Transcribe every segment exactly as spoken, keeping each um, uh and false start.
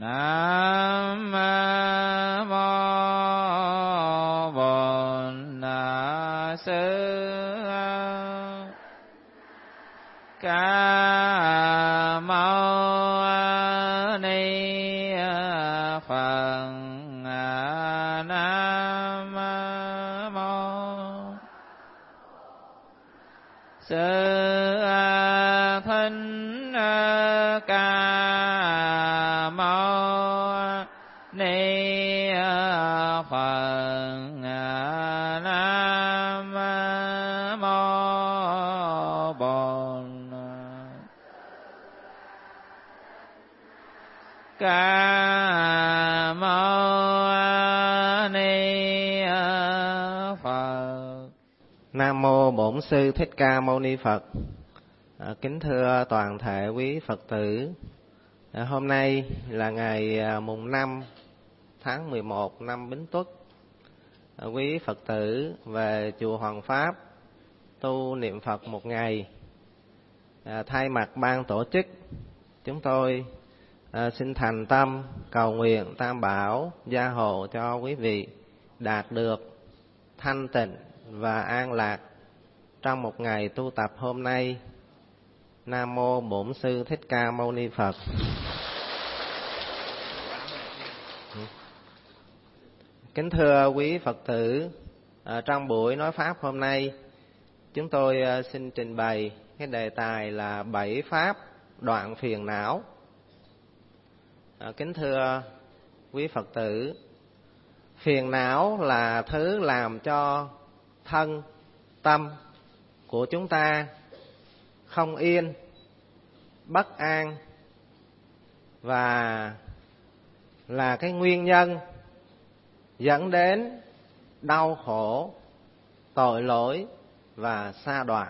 Nam mô Bổn Sư Ca Mâu Ni Phật. Nam mô Sư Thích Ca Mâu Ni Phật. Nam mô Bổn Ca Mâu Ni Phật. Nam mô Bổn Sư Thích Ca Mâu Ni Phật. À, kính thưa toàn thể quý Phật tử, à, hôm nay là ngày à, mùng năm tháng mười một năm Bính Tuất. À, quý Phật tử về chùa Hoàng Pháp tu niệm Phật một ngày. À, thay mặt ban tổ chức, chúng tôi à, xin thành tâm cầu nguyện Tam Bảo gia hộ cho quý vị đạt được thanh tịnh và an lạc trong một ngày tu tập hôm nay. Nam mô Bổn Sư Thích Ca Mâu Ni Phật. Kính thưa quý Phật tử, à, trong buổi nói pháp hôm nay, chúng tôi à, xin trình bày cái đề tài là bảy pháp đoạn phiền não. À, kính thưa quý Phật tử, phiền não là thứ làm cho thân, tâm của chúng ta không yên, bất an, và là cái nguyên nhân dẫn đến đau khổ, tội lỗi và sa đọa.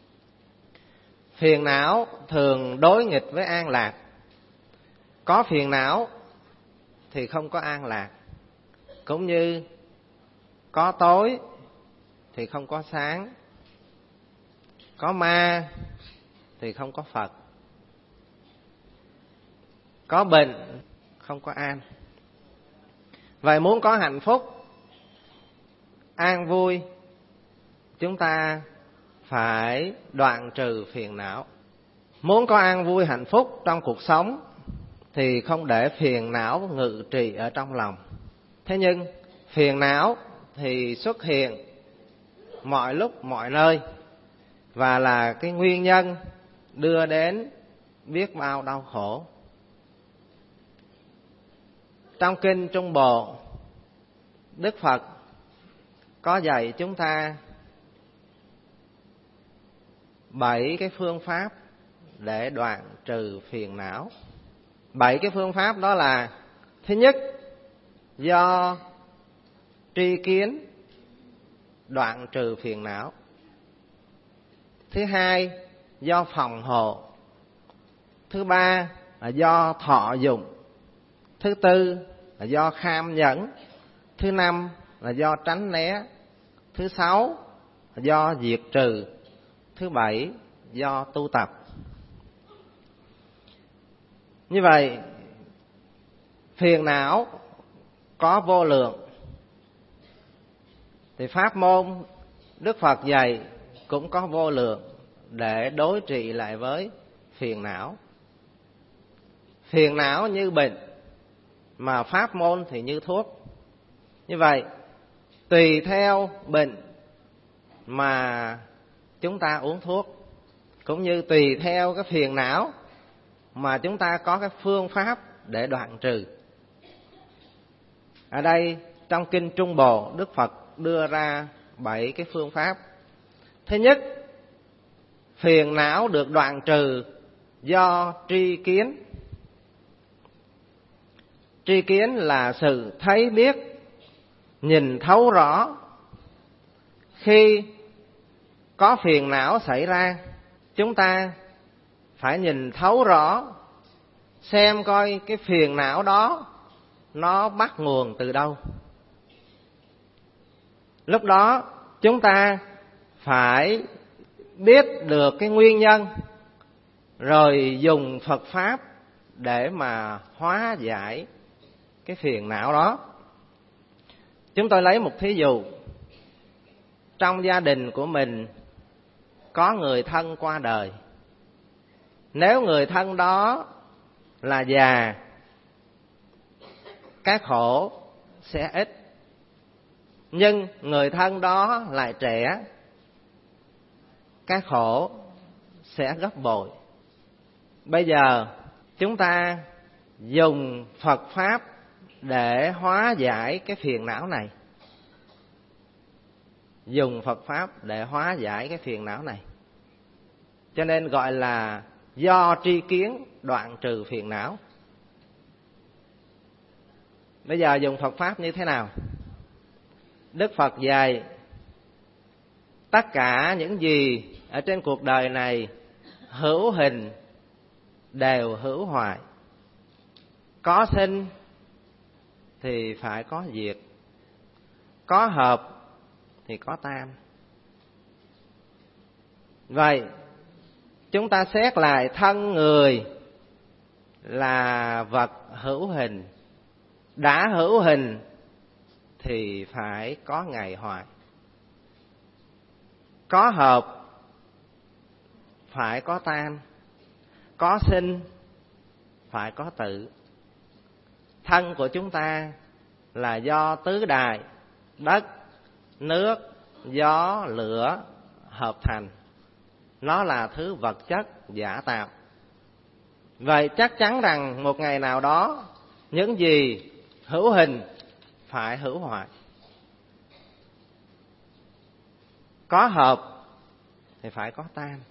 Phiền não thường đối nghịch với an lạc. Có phiền não thì không có an lạc, cũng như có tối thì không có sáng, có ma thì không có Phật, có bệnh không có an. Vậy muốn có hạnh phúc, an vui, chúng ta phải đoạn trừ phiền não. Muốn có an vui hạnh phúc trong cuộc sống thì không để phiền não ngự trị ở trong lòng. Thế nhưng phiền não thì xuất hiện mọi lúc mọi nơi và là cái nguyên nhân đưa đến biết bao đau khổ. Trong kinh Trung Bộ, Đức Phật có dạy chúng ta bảy cái phương pháp để đoạn trừ phiền não. Bảy cái phương pháp đó là: thứ nhất, do tri kiến đoạn trừ phiền não. Thứ hai, do phòng hộ. Thứ ba là do thọ dụng. Thứ tư là do kham nhẫn. Thứ năm là do tránh né. Thứ sáu là do diệt trừ. Thứ bảy do tu tập. Như vậy, phiền não có vô lượng, thì pháp môn Đức Phật dạy cũng có vô lượng để đối trị lại với phiền não. Phiền não như bệnh, mà pháp môn thì như thuốc. Như vậy, tùy theo bệnh mà chúng ta uống thuốc, cũng như tùy theo cái phiền não mà chúng ta có cái phương pháp để đoạn trừ. Ở đây trong kinh Trung Bộ, Đức Phật đưa ra bảy cái phương pháp. Thứ nhất, phiền não được đoạn trừ do tri kiến. Tri kiến là sự thấy biết, nhìn thấu rõ. Khi có phiền não xảy ra, chúng ta phải nhìn thấu rõ, xem coi cái phiền não đó nó bắt nguồn từ đâu. Lúc đó chúng ta phải biết được cái nguyên nhân, rồi dùng Phật Pháp để mà hóa giải cái phiền não đó. Chúng tôi lấy một thí dụ. Trong gia đình của mình có người thân qua đời. Nếu người thân đó là già, cái khổ sẽ ít. Nhưng người thân đó lại trẻ, cái khổ sẽ gấp bội. Bây giờ chúng ta dùng Phật Pháp để hóa giải cái phiền não này. Dùng Phật Pháp để hóa giải cái phiền não này. Cho nên gọi là do tri kiến đoạn trừ phiền não. Bây giờ dùng Phật Pháp như thế nào? Đức Phật dạy tất cả những gì ở trên cuộc đời này hữu hình đều hữu hoại. Có sinh thì phải có diệt, có hợp thì có tan. Vậy chúng ta xét lại thân người là vật hữu hình. Đã hữu hình thì phải có ngày hoại. Có hợp phải có tan. Có sinh phải có tử. Thân của chúng ta là do tứ đại, đất, nước, gió, lửa hợp thành. Nó là thứ vật chất giả tạo. Vậy chắc chắn rằng một ngày nào đó những gì hữu hình phải hữu hoại. Có hợp thì phải có tan.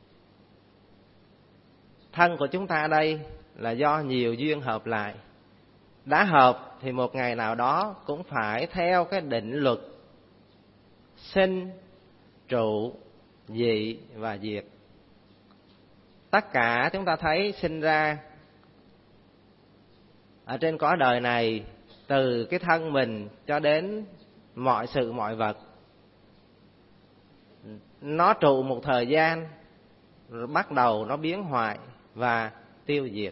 Thân của chúng ta đây là do nhiều duyên hợp lại. Đã hợp thì một ngày nào đó cũng phải theo cái định luật sinh, trụ, dị và diệt. Tất cả chúng ta thấy sinh ra ở trên cõi đời này, từ cái thân mình cho đến mọi sự mọi vật, nó trụ một thời gian rồi bắt đầu nó biến hoại và tiêu diệt.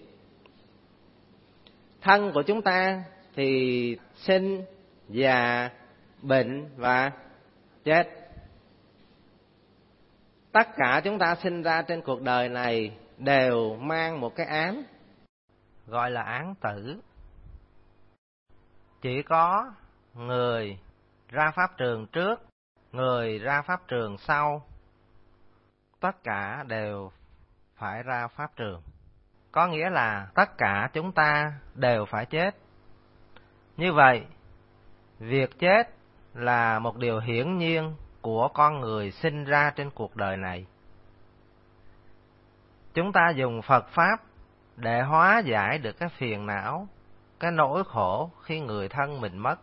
Thân của chúng ta thì sinh, già, bệnh và chết. Tất cả chúng ta sinh ra trên cuộc đời này đều mang một cái án, gọi là án tử. Chỉ có người ra pháp trường trước, người ra pháp trường sau. Tất cả đều phải ra pháp trường. Có nghĩa là tất cả chúng ta đều phải chết. Như vậy, việc chết là một điều hiển nhiên của con người sinh ra trên cuộc đời này. Chúng ta dùng Phật Pháp để hóa giải được cái phiền não, cái nỗi khổ khi người thân mình mất.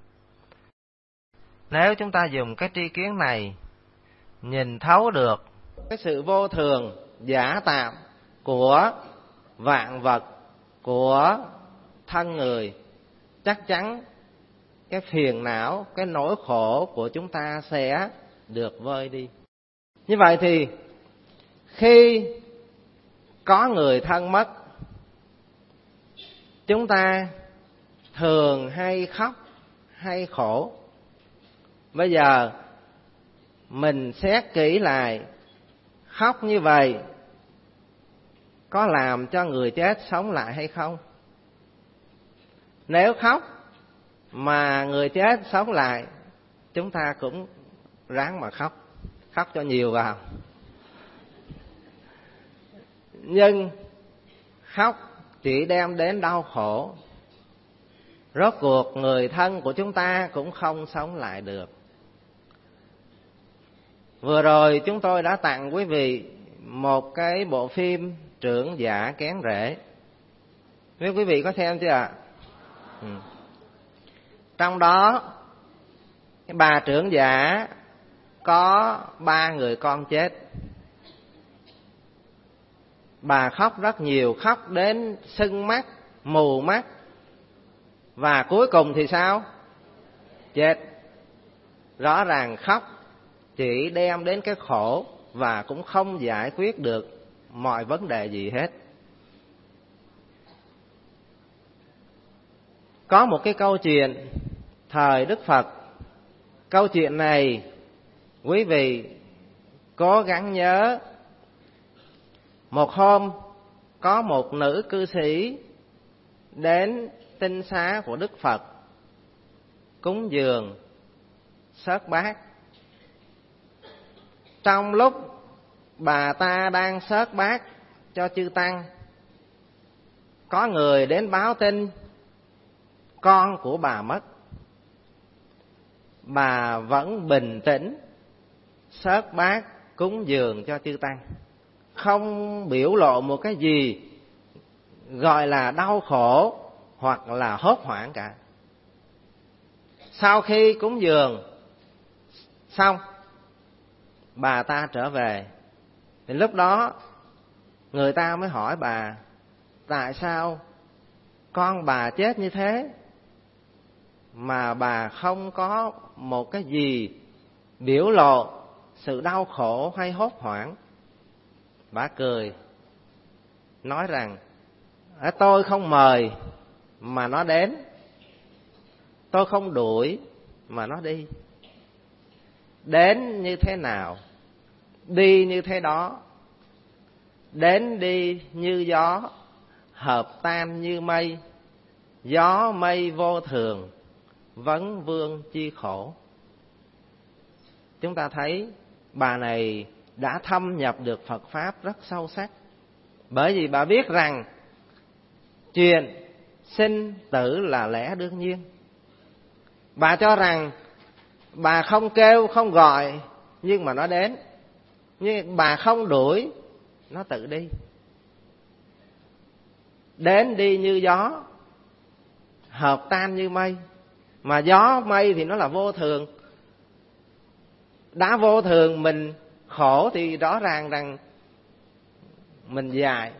Nếu chúng ta dùng cái tri kiến này, nhìn thấu được cái sự vô thường, giả tạm của vạn vật, của thân người, chắc chắn cái phiền não, cái nỗi khổ của chúng ta sẽ được vơi đi. Như vậy thì khi có người thân mất, chúng ta thường hay khóc hay khổ. Bây giờ mình xét kỹ lại, khóc như vậy có làm cho người chết sống lại hay không? Nếu khóc mà người chết sống lại, chúng ta cũng ráng mà khóc, khóc cho nhiều vào. Nhưng khóc chỉ đem đến đau khổ. Rốt cuộc người thân của chúng ta cũng không sống lại được. Vừa rồi chúng tôi đã tặng quý vị một cái bộ phim Trưởng Giả Kén Rễ. Biết quý vị có xem chưa ạ? Ừ. Trong đó bà trưởng giả có ba người con chết. Bà khóc rất nhiều, khóc đến sưng mắt, mù mắt. Và cuối cùng thì sao? Chết. Rõ ràng khóc chỉ đem đến cái khổ và cũng không giải quyết được mọi vấn đề gì hết. Có một cái câu chuyện thời Đức Phật. Câu chuyện này quý vị cố gắng nhớ. Một hôm có một nữ cư sĩ đến tinh xá của Đức Phật cúng dường xớt bát. Trong lúc bà ta đang xớt bát cho chư tăng, có người đến báo tin con của bà mất. Bà vẫn bình tĩnh xớt bát cúng dường cho chư tăng, không biểu lộ một cái gì gọi là đau khổ hoặc là hốt hoảng cả. Sau khi cúng dường xong, bà ta trở về. Thì lúc đó người ta mới hỏi bà, tại sao con bà chết như thế mà bà không có một cái gì biểu lộ sự đau khổ hay hốt hoảng? Bà cười nói rằng, tôi không mời mà nó đến, tôi không đuổi mà nó đi. Đến như thế nào, đi như thế đó. Đến đi như gió, hợp tan như mây. Gió mây vô thường, vấn vương chi khổ. Chúng ta thấy bà này đã thâm nhập được Phật Pháp rất sâu sắc. Bởi vì bà biết rằng chuyện sinh tử là lẽ đương nhiên. Bà cho rằng bà không kêu, không gọi, nhưng mà nó đến. Nhưng bà không đuổi, nó tự đi. Đến đi như gió, hợp tan như mây. Mà gió mây thì nó là vô thường. Đã vô thường, mình khổ thì rõ ràng rằng mình dài.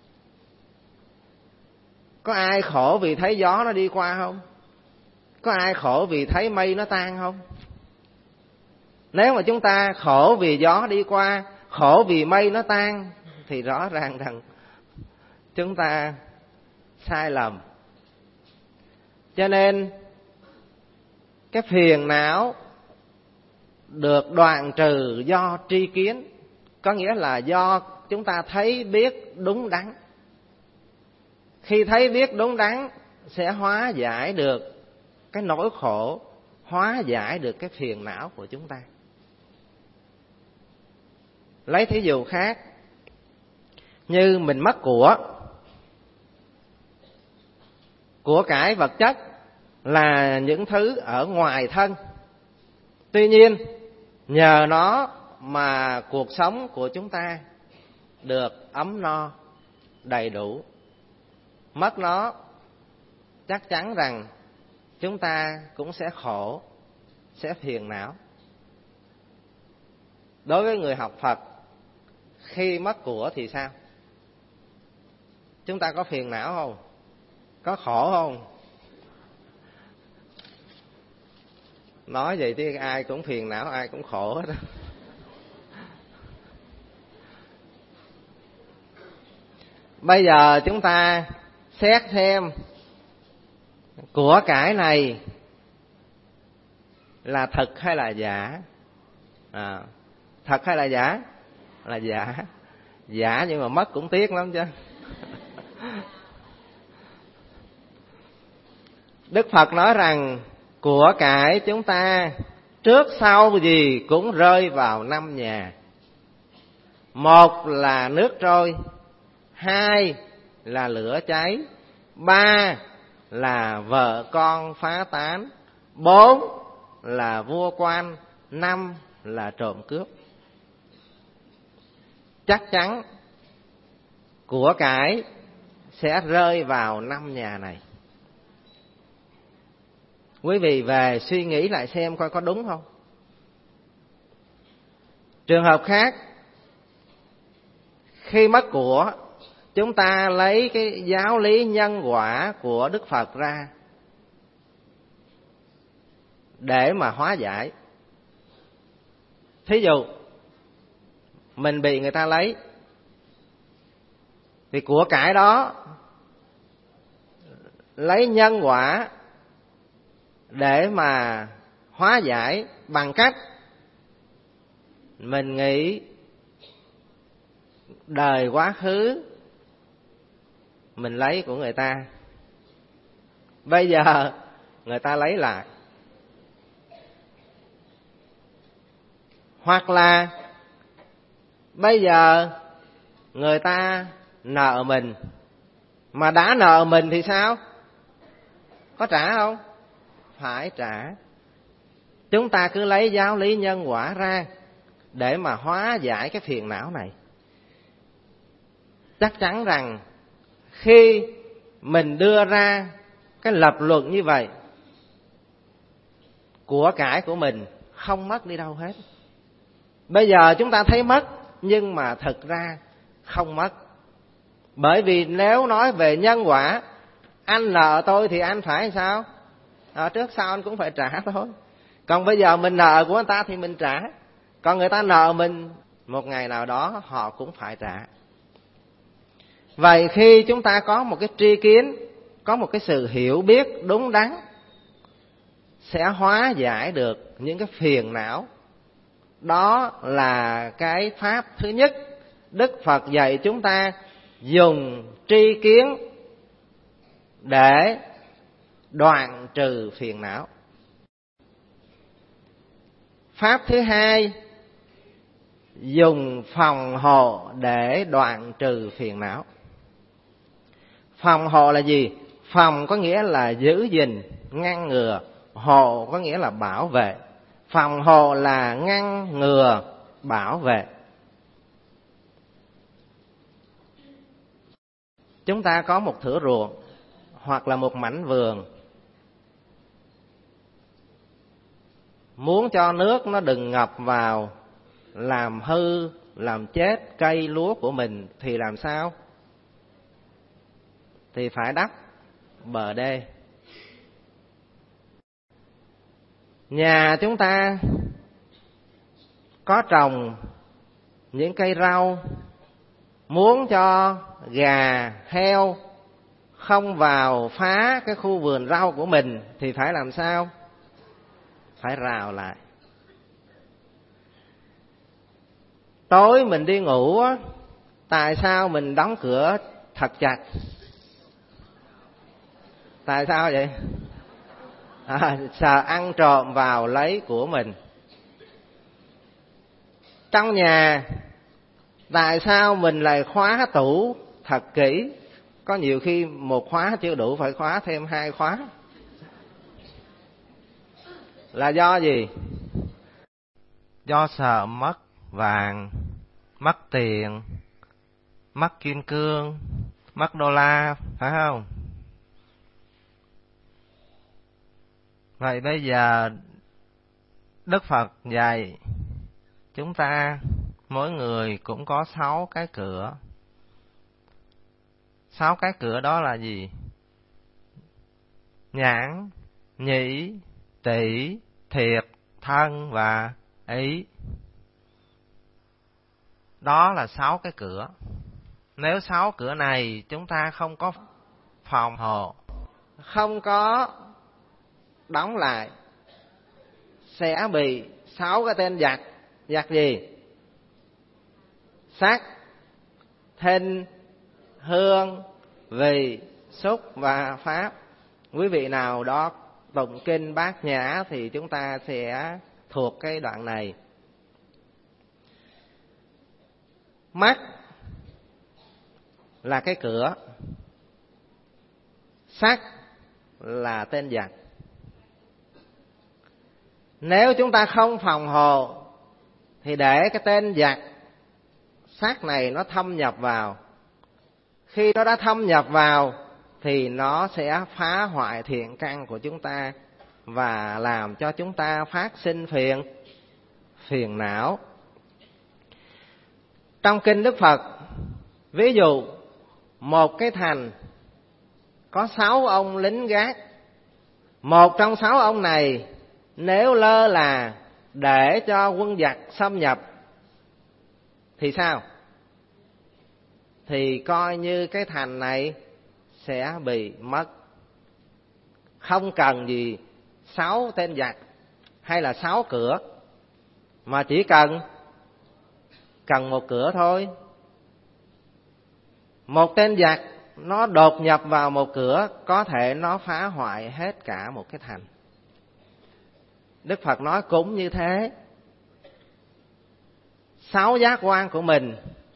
Có ai khổ vì thấy gió nó đi qua không? Có ai khổ vì thấy mây nó tan không? Nếu mà chúng ta khổ vì gió đi qua, khổ vì mây nó tan, thì rõ ràng rằng chúng ta sai lầm. Cho nên cái phiền não được đoạn trừ do tri kiến, có nghĩa là do chúng ta thấy biết đúng đắn. Khi thấy biết đúng đắn sẽ hóa giải được cái nỗi khổ, hóa giải được cái phiền não của chúng ta. Lấy thí dụ khác, như mình mất của, của cải vật chất là những thứ ở ngoài thân. Tuy nhiên nhờ nó mà cuộc sống của chúng ta được ấm no, đầy đủ. Mất nó chắc chắn rằng chúng ta cũng sẽ khổ, sẽ phiền não. Đối với người học Phật, khi mất của thì sao? Chúng ta có phiền não không? Có khổ không? Nói vậy thì ai cũng phiền não, ai cũng khổ hết. Bây giờ chúng ta xét xem của cải này là thật hay là giả. À, thật hay là giả? Là giả. Giả nhưng mà mất cũng tiếc lắm chứ. Đức Phật nói rằng của cải chúng ta trước sau gì cũng rơi vào năm nhà. Một là nước trôi, hai là lửa cháy, ba là vợ con phá tán, bốn là vua quan, năm là trộm cướp. Chắc chắn của cải sẽ rơi vào năm nhà này. Quý vị về suy nghĩ lại xem coi có đúng không. Trường hợp khác, khi mất của, chúng ta lấy cái giáo lý nhân quả của Đức Phật ra để mà hóa giải. Thí dụ mình bị người ta lấy, thì của cải đó lấy nhân quả để mà hóa giải bằng cách mình nghĩ đời quá khứ mình lấy của người ta, bây giờ người ta lấy lại. Hoặc là bây giờ người ta nợ mình, mà đã nợ mình thì sao? Có trả không? Phải trả. Chúng ta cứ lấy giáo lý nhân quả ra để mà hóa giải cái phiền não này. Chắc chắn rằng khi mình đưa ra cái lập luận như vậy, của cải của mình không mất đi đâu hết. Bây giờ chúng ta thấy mất, nhưng mà thực ra không mất. Bởi vì nếu nói về nhân quả, anh nợ tôi thì anh phải sao? À, trước sau anh cũng phải trả thôi. Còn bây giờ mình nợ của người ta thì mình trả. Còn người ta nợ mình, một ngày nào đó họ cũng phải trả. Vậy khi chúng ta có một cái tri kiến, có một cái sự hiểu biết đúng đắn, sẽ hóa giải được những cái phiền não. Đó là cái pháp thứ nhất Đức Phật dạy chúng ta dùng tri kiến để đoạn trừ phiền não. Pháp thứ hai, dùng phòng hộ để đoạn trừ phiền não. Phòng hộ là gì? Phòng có nghĩa là giữ gìn, ngăn ngừa. Hộ có nghĩa là bảo vệ. Phòng hộ là ngăn ngừa, bảo vệ. Chúng ta có một thửa ruộng hoặc là một mảnh vườn, muốn cho nước nó đừng ngập vào làm hư, làm chết cây lúa của mình thì làm sao? Thì phải đắp bờ đê. Nhà chúng ta có trồng những cây rau, muốn cho gà, heo không vào phá cái khu vườn rau của mình thì phải làm sao? Phải rào lại. Tối mình đi ngủ, tại sao mình đóng cửa thật chặt? Tại sao vậy? À, sợ ăn trộm vào lấy của mình. Trong nhà, tại sao mình lại khóa tủ thật kỹ? Có nhiều khi một khóa chưa đủ, phải khóa thêm hai khóa. Là do gì? Do sợ mất vàng, mất tiền, mất kim cương, mất đô la, phải không? Vậy bây giờ Đức Phật dạy chúng ta mỗi người cũng có sáu cái cửa. Sáu cái cửa đó là gì? Nhãn, nhĩ, tỷ, thiệt, thân và ý. Đó là sáu cái cửa. Nếu sáu cửa này chúng ta không có phòng hộ, không có đóng lại, sẽ bị sáu cái tên giặc. Giặc gì? Sắc, thinh, hương, vị, xúc và pháp. Quý vị nào đó tụng kinh Bát Nhã thì chúng ta sẽ thuộc cái đoạn này. Mắt là cái cửa, sắc là tên giặc. Nếu chúng ta không phòng hộ thì để cái tên giặc sắc này nó thâm nhập vào. Khi nó đã thâm nhập vào thì nó sẽ phá hoại thiện căn của chúng ta và làm cho chúng ta phát sinh phiền phiền não. Trong kinh Đức Phật, ví dụ một cái thành có sáu ông lính gác. Một trong sáu ông này nếu lơ là để cho quân giặc xâm nhập thì sao? Thì coi như cái thành này sẽ bị mất. Không cần gì sáu tên giặc hay là sáu cửa, mà chỉ cần cần một cửa thôi. Một tên giặc nó đột nhập vào một cửa, có thể nó phá hoại hết cả một cái thành. Đức Phật nói cũng như thế. Sáu giác quan của mình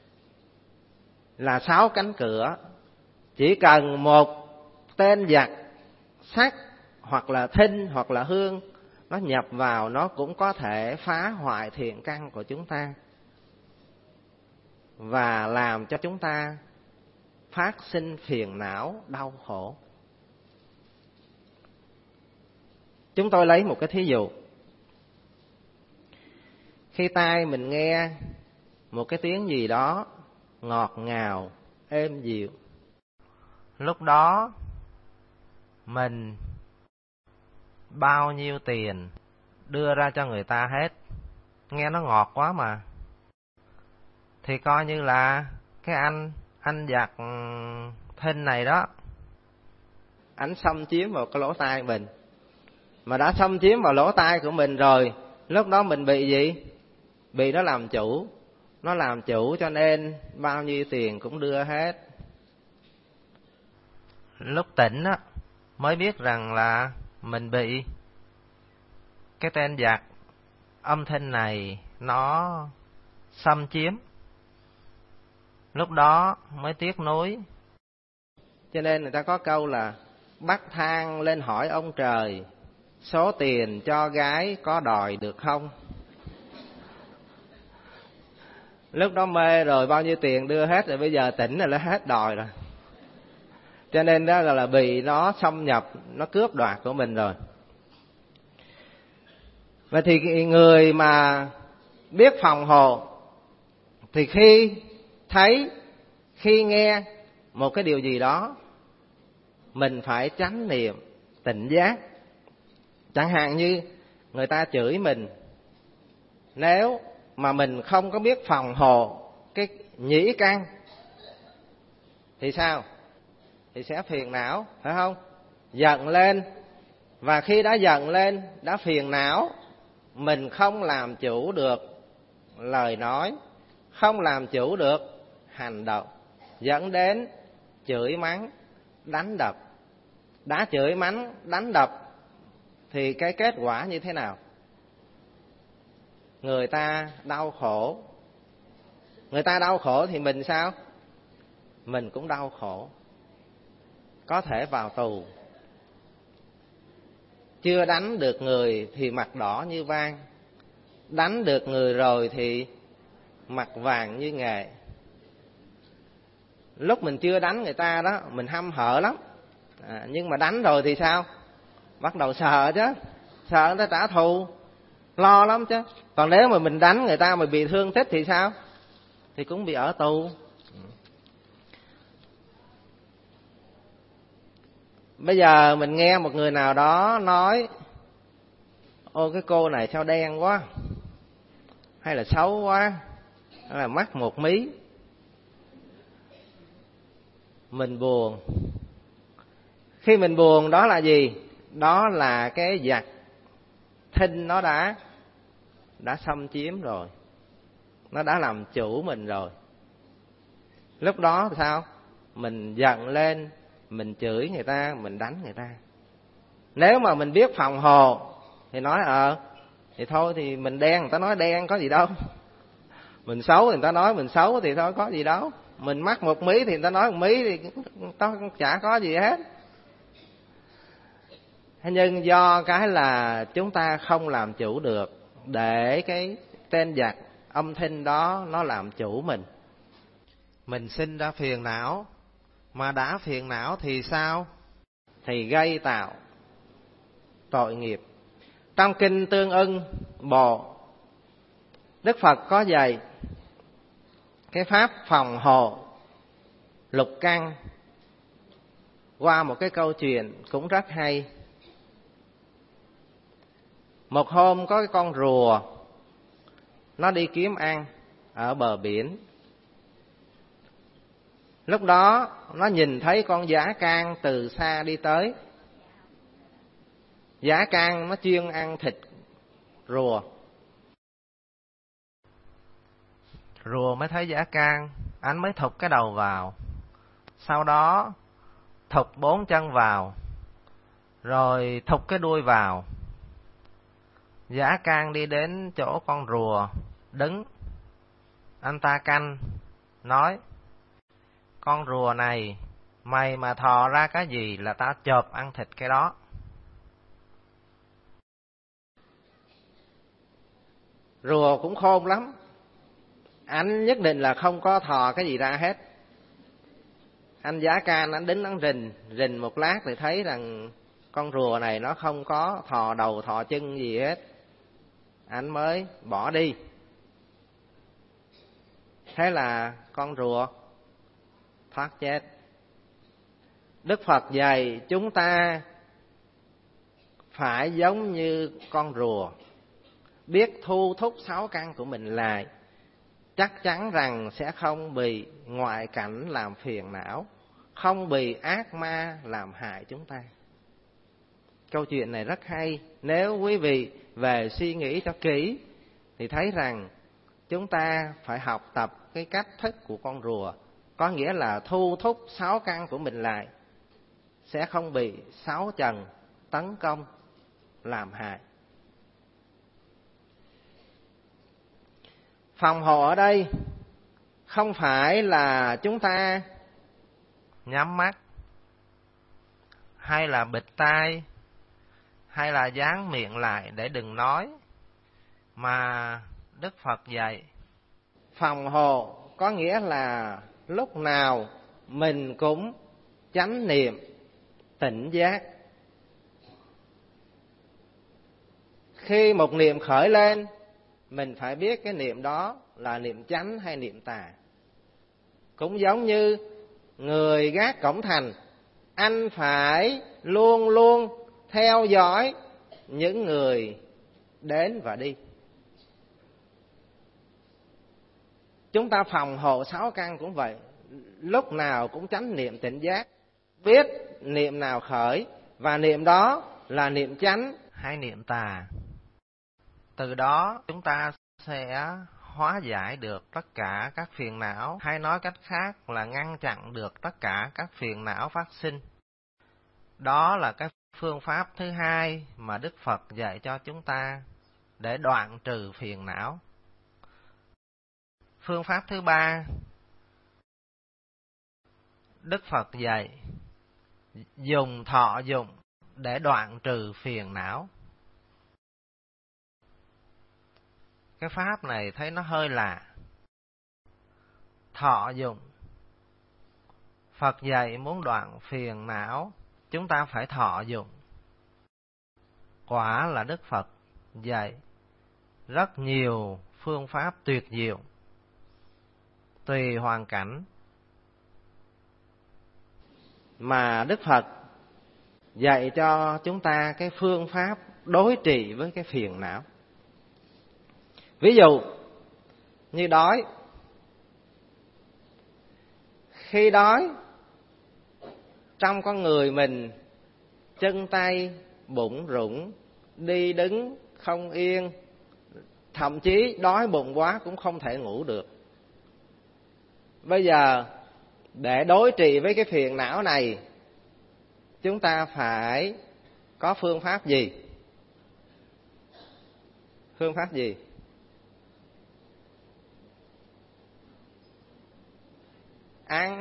là sáu cánh cửa. Chỉ cần một tên giặc sắc hoặc là thinh hoặc là hương nó nhập vào, nó cũng có thể phá hoại thiện căn của chúng ta và làm cho chúng ta phát sinh phiền não, đau khổ. Chúng tôi lấy một cái thí dụ. Khi tai mình nghe một cái tiếng gì đó ngọt ngào, êm dịu, lúc đó mình bao nhiêu tiền đưa ra cho người ta hết, nghe nó ngọt quá mà, thì coi như là cái anh anh giặc thinh này đó, ảnh xâm chiếm vào cái lỗ tai mình. Mà đã xâm chiếm vào lỗ tai của mình rồi, lúc đó mình bị gì? Bị nó làm chủ. Nó làm chủ cho nên bao nhiêu tiền cũng đưa hết. Lúc tỉnh á mới biết rằng là mình bị cái tên giặc âm thanh này nó xâm chiếm. Lúc đó mới tiếc nuối. Cho nên người ta có câu là bắt thang lên hỏi ông trời, số tiền cho gái có đòi được không? Lúc đó mê rồi, bao nhiêu tiền đưa hết rồi, bây giờ tỉnh rồi, nó hết đòi rồi. Cho nên đó là bị nó xâm nhập, nó cướp đoạt của mình rồi. Vậy thì người mà biết phòng hộ thì khi thấy, khi nghe một cái điều gì đó, mình phải chánh niệm, tỉnh giác. Chẳng hạn như người ta chửi mình, nếu mà mình không có biết phòng hộ cái nhĩ căn thì sao? Thì sẽ phiền não, phải không? Giận lên, và khi đã giận lên, đã phiền não, mình không làm chủ được lời nói, không làm chủ được hành động, dẫn đến chửi mắng, đánh đập. Đã chửi mắng, đánh đập thì cái kết quả như thế nào? Người ta đau khổ. Người ta đau khổ thì mình sao? Mình cũng đau khổ. Có thể vào tù. Chưa đánh được người thì mặt đỏ như vang. Đánh được người rồi thì mặt vàng như nghệ. Lúc mình chưa đánh người ta đó, mình hăm hở lắm. À, nhưng mà đánh rồi thì sao? Bắt đầu sợ chứ. Sợ người ta trả thù, lo lắm chứ. Còn nếu mà mình đánh người ta mà bị thương tích thì sao? Thì cũng bị ở tù. Bây giờ mình nghe một người nào đó nói, ô cái cô này sao đen quá, hay là xấu quá, hay là mắt một mí. Mình buồn. Khi mình buồn đó là gì? Đó là cái giặc thinh nó đã đã xâm chiếm rồi. Nó đã làm chủ mình rồi. Lúc đó sao? Mình giận lên, mình chửi người ta, mình đánh người ta. Nếu mà mình biết phòng hộ thì nói ờ thì thôi thì mình đen, người ta nói đen có gì đâu. Mình xấu thì người ta nói mình xấu thì thôi có gì đâu. Mình mắc một mí thì người ta nói một mí thì nó chả có gì hết. Thế nhưng do cái là chúng ta không làm chủ được, để cái tên giặc âm thanh đó nó làm chủ mình. Mình sinh ra phiền não. Mà đã phiền não thì sao? Thì gây tạo tội nghiệp. Trong kinh Tương Ưng Bộ, Đức Phật có dạy cái pháp phòng hộ lục căn qua một cái câu chuyện cũng rất hay. Một hôm có cái con rùa, nó đi kiếm ăn ở bờ biển. Lúc đó nó nhìn thấy con dã can từ xa đi tới. Dã Can nó chuyên ăn thịt rùa. Rùa mới thấy Dã Can, anh mới thụt cái đầu vào, sau đó thụt bốn chân vào, rồi thụt cái đuôi vào. Dã Can đi đến chỗ con rùa đứng, anh ta canh, nói: con rùa này, mày mà thò ra cái gì là ta chộp ăn thịt cái đó. Rùa cũng khôn lắm, anh nhất định là không có thò cái gì ra hết. Anh Dã Can anh đứng anh rình, rình một lát thì thấy rằng con rùa này nó không có thò đầu thò chân gì hết. Anh mới bỏ đi. Thế là con rùa thoát chết. Đức Phật dạy chúng ta phải giống như con rùa, biết thu thúc sáu căn của mình lại, chắc chắn rằng sẽ không bị ngoại cảnh làm phiền não, không bị ác ma làm hại chúng ta. Câu chuyện này rất hay. Nếu quý vị về suy nghĩ cho kỹ thì thấy rằng chúng ta phải học tập cái cách thức của con rùa, có nghĩa là thu thúc sáu căn của mình lại, sẽ không bị sáu trần tấn công làm hại. Phòng hộ ở đây không phải là chúng ta nhắm mắt, hay là bịt tai, hay là dán miệng lại để đừng nói, mà Đức Phật dạy phòng hộ có nghĩa là lúc nào mình cũng chánh niệm tỉnh giác. Khi một niệm khởi lên, mình phải biết cái niệm đó là niệm chánh hay niệm tà. Cũng giống như người gác cổng thành, anh phải luôn luôn theo dõi những người đến và đi. Chúng ta phòng hộ sáu căn cũng vậy, lúc nào cũng chánh niệm tỉnh giác, biết niệm nào khởi và niệm đó là niệm chánh hay niệm tà. Từ đó chúng ta sẽ hóa giải được tất cả các phiền não, hay nói cách khác là ngăn chặn được tất cả các phiền não phát sinh. Đó là cái phương pháp thứ hai mà Đức Phật dạy cho chúng ta để đoạn trừ phiền não. Phương pháp thứ ba, Đức Phật dạy dùng thọ dụng để đoạn trừ phiền não. Cái pháp này thấy nó hơi lạ. Thọ dụng. Phật dạy muốn đoạn phiền não, chúng ta phải thọ dụng. Quả là Đức Phật dạy rất nhiều phương pháp tuyệt diệu, tùy hoàn cảnh mà Đức Phật dạy cho chúng ta cái phương pháp đối trị với cái phiền não. Ví dụ như đói. Khi đói, trong con người mình chân tay bụng rủng, đi đứng không yên, thậm chí đói bụng quá cũng không thể ngủ được. Bây giờ để đối trị với cái phiền não này, chúng ta phải có phương pháp gì? Phương pháp gì? Ăn.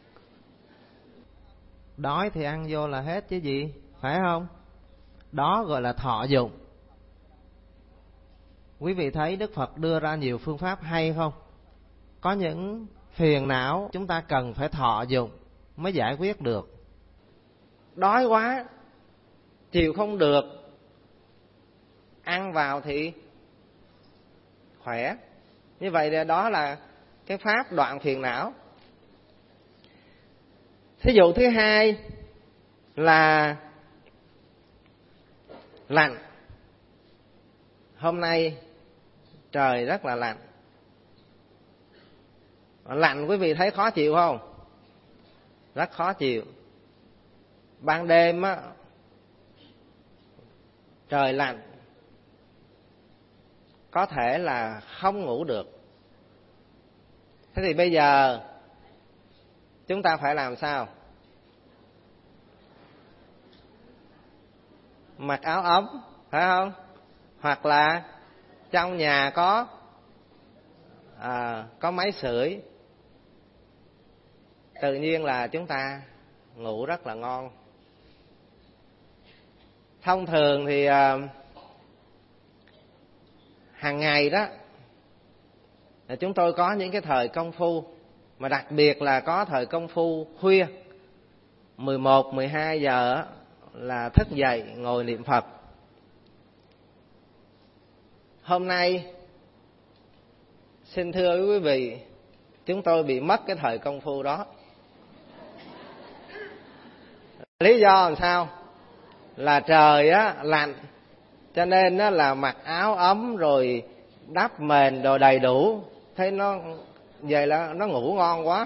Đói thì ăn vô là hết chứ gì, phải không? Đó gọi là thọ dụng. Quý vị thấy Đức Phật đưa ra nhiều phương pháp hay không? Có những phiền não chúng ta cần phải thọ dụng mới giải quyết được. Đói quá, chịu không được, ăn vào thì khỏe. Như vậy đó là cái pháp đoạn phiền não. Thí dụ thứ hai là lạnh. Hôm nay trời rất là lạnh. Lạnh quý vị thấy khó chịu không? Rất khó chịu. Ban đêm á, trời lạnh, có thể là không ngủ được. Thế thì bây giờ chúng ta phải làm sao? Mặc áo ấm, phải không? Hoặc là trong nhà có à, có máy sưởi, tự nhiên là chúng ta ngủ rất là ngon. Thông thường thì à, hàng ngày đó chúng tôi có những cái thời công phu, mà đặc biệt là có thời công phu khuya mười một, mười hai giờ là thức dậy ngồi niệm Phật. Hôm nay xin thưa quý vị, chúng tôi bị mất cái thời công phu đó. Lý do làm sao? Là trời á lạnh, cho nên á là mặc áo ấm rồi đắp mền đồ đầy đủ, thấy nó vậy là nó ngủ ngon quá.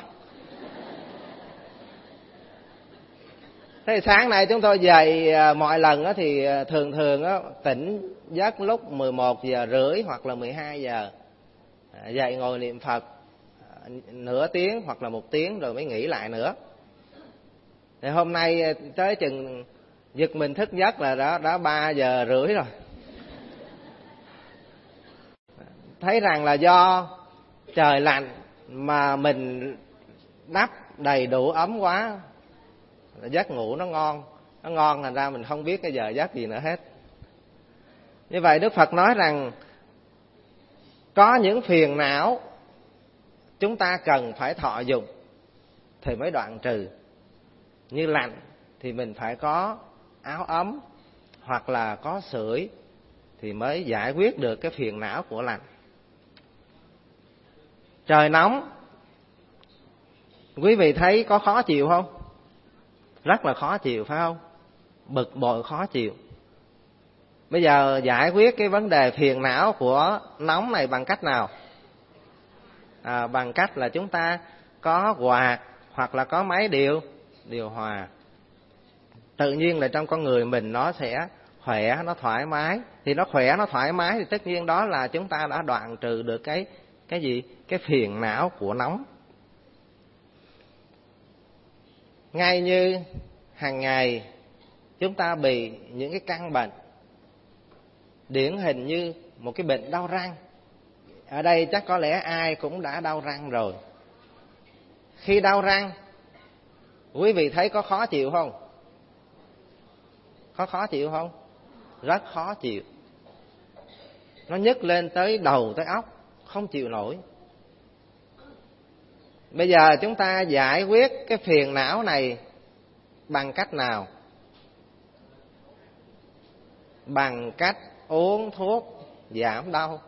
Thế sáng nay chúng tôi dậy mọi lần á thì thường thường á tỉnh giấc lúc mười một giờ rưỡi hoặc là mười hai giờ, dậy ngồi niệm Phật nửa tiếng hoặc là một tiếng rồi mới nghỉ lại nữa. Thì hôm nay tới chừng giật mình thức giấc là đã đã ba giờ rưỡi rồi. Thấy rằng là do trời lạnh mà mình đắp đầy đủ ấm quá, giấc ngủ nó ngon, nó ngon thành ra mình không biết cái giờ giấc gì nữa hết. Như vậy Đức Phật nói rằng có những phiền não chúng ta cần phải thọ dụng thì mới đoạn trừ. Như lạnh thì mình phải có áo ấm hoặc là có sưởi thì mới giải quyết được cái phiền não của lạnh. Trời nóng, quý vị thấy có khó chịu không? Rất là khó chịu, phải không? Bực bội khó chịu. Bây giờ giải quyết cái vấn đề phiền não của nóng này bằng cách nào? À, bằng cách là chúng ta có quạt hoặc là có máy điều điều hòa. Tự nhiên là trong con người mình nó sẽ khỏe, nó thoải mái. Thì nó khỏe, nó thoải mái thì tất nhiên đó là chúng ta đã đoạn trừ được cái cái gì? Cái phiền não của nóng. Ngay như hàng ngày chúng ta bị những cái căn bệnh điển hình như một cái bệnh đau răng. Ở đây chắc có lẽ ai cũng đã đau răng rồi. Khi đau răng, quý vị thấy có khó chịu không? Có khó chịu không? Rất khó chịu. Nó nhức lên tới đầu tới óc, không chịu nổi. Bây giờ chúng ta giải quyết cái phiền não này bằng cách nào? Bằng cách uống thuốc giảm đau.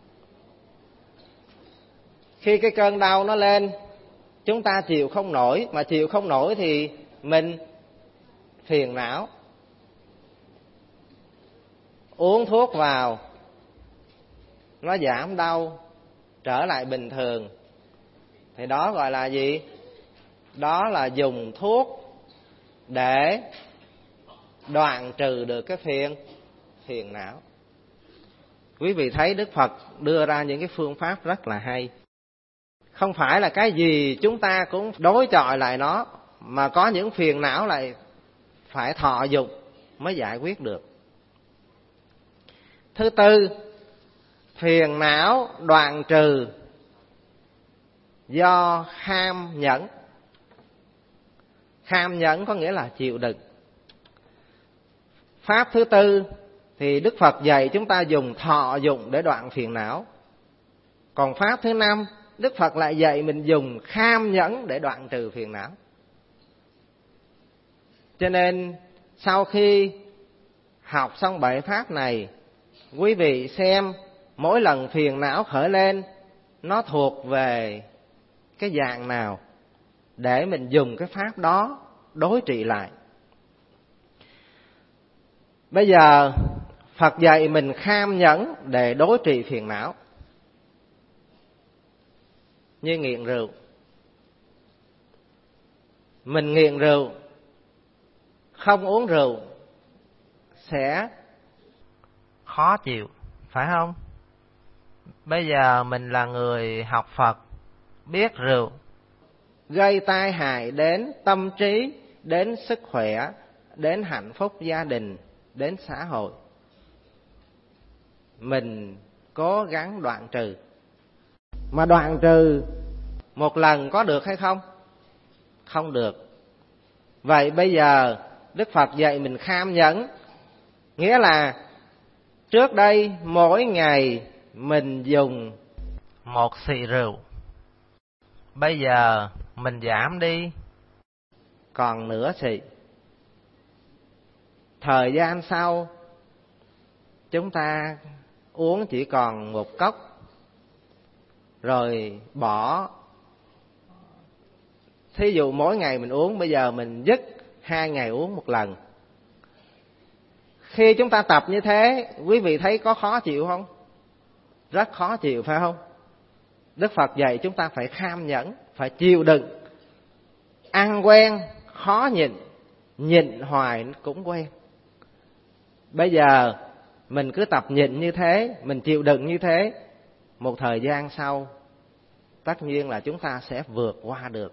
Khi cái cơn đau nó lên, chúng ta chịu không nổi, mà chịu không nổi thì mình phiền não. Uống thuốc vào, nó giảm đau, trở lại bình thường. Thì đó gọi là gì? Đó là dùng thuốc để đoạn trừ được cái phiền phiền não. Quý vị thấy Đức Phật đưa ra những cái phương pháp rất là hay. Không phải là cái gì chúng ta cũng đối chọi lại nó, mà có những phiền não lại phải thọ dụng mới giải quyết được. Thứ tư, phiền não đoạn trừ do kham nhẫn. Kham nhẫn có nghĩa là chịu đựng. Pháp thứ tư thì Đức Phật dạy chúng ta dùng thọ dụng để đoạn phiền não. Còn pháp thứ năm, Đức Phật lại dạy mình dùng kham nhẫn để đoạn trừ phiền não. Cho nên sau khi học xong bảy pháp này, quý vị xem mỗi lần phiền não khởi lên nó thuộc về cái dạng nào để mình dùng cái pháp đó đối trị lại. Bây giờ Phật dạy mình kham nhẫn để đối trị phiền não. Như nghiện rượu, mình nghiện rượu, không uống rượu sẽ khó chịu, phải không? Bây giờ mình là người học Phật, biết rượu gây tai hại đến tâm trí, đến sức khỏe, đến hạnh phúc gia đình, đến xã hội. Mình cố gắng đoạn trừ. Mà đoạn trừ một lần có được hay không? Không được. Vậy bây giờ Đức Phật dạy mình kham nhẫn, nghĩa là trước đây mỗi ngày mình dùng một xị rượu, bây giờ mình giảm đi còn nửa xị. Thời gian sau chúng ta uống chỉ còn một cốc, rồi bỏ. Thí dụ mỗi ngày mình uống, bây giờ mình dứt hai ngày uống một lần. Khi chúng ta tập như thế, quý vị thấy có khó chịu không? Rất khó chịu, phải không? Đức Phật dạy chúng ta phải kham nhẫn, phải chịu đựng. Ăn quen, khó nhịn, nhịn hoài cũng quen. Bây giờ mình cứ tập nhịn như thế, mình chịu đựng như thế, một thời gian sau tất nhiên là chúng ta sẽ vượt qua được.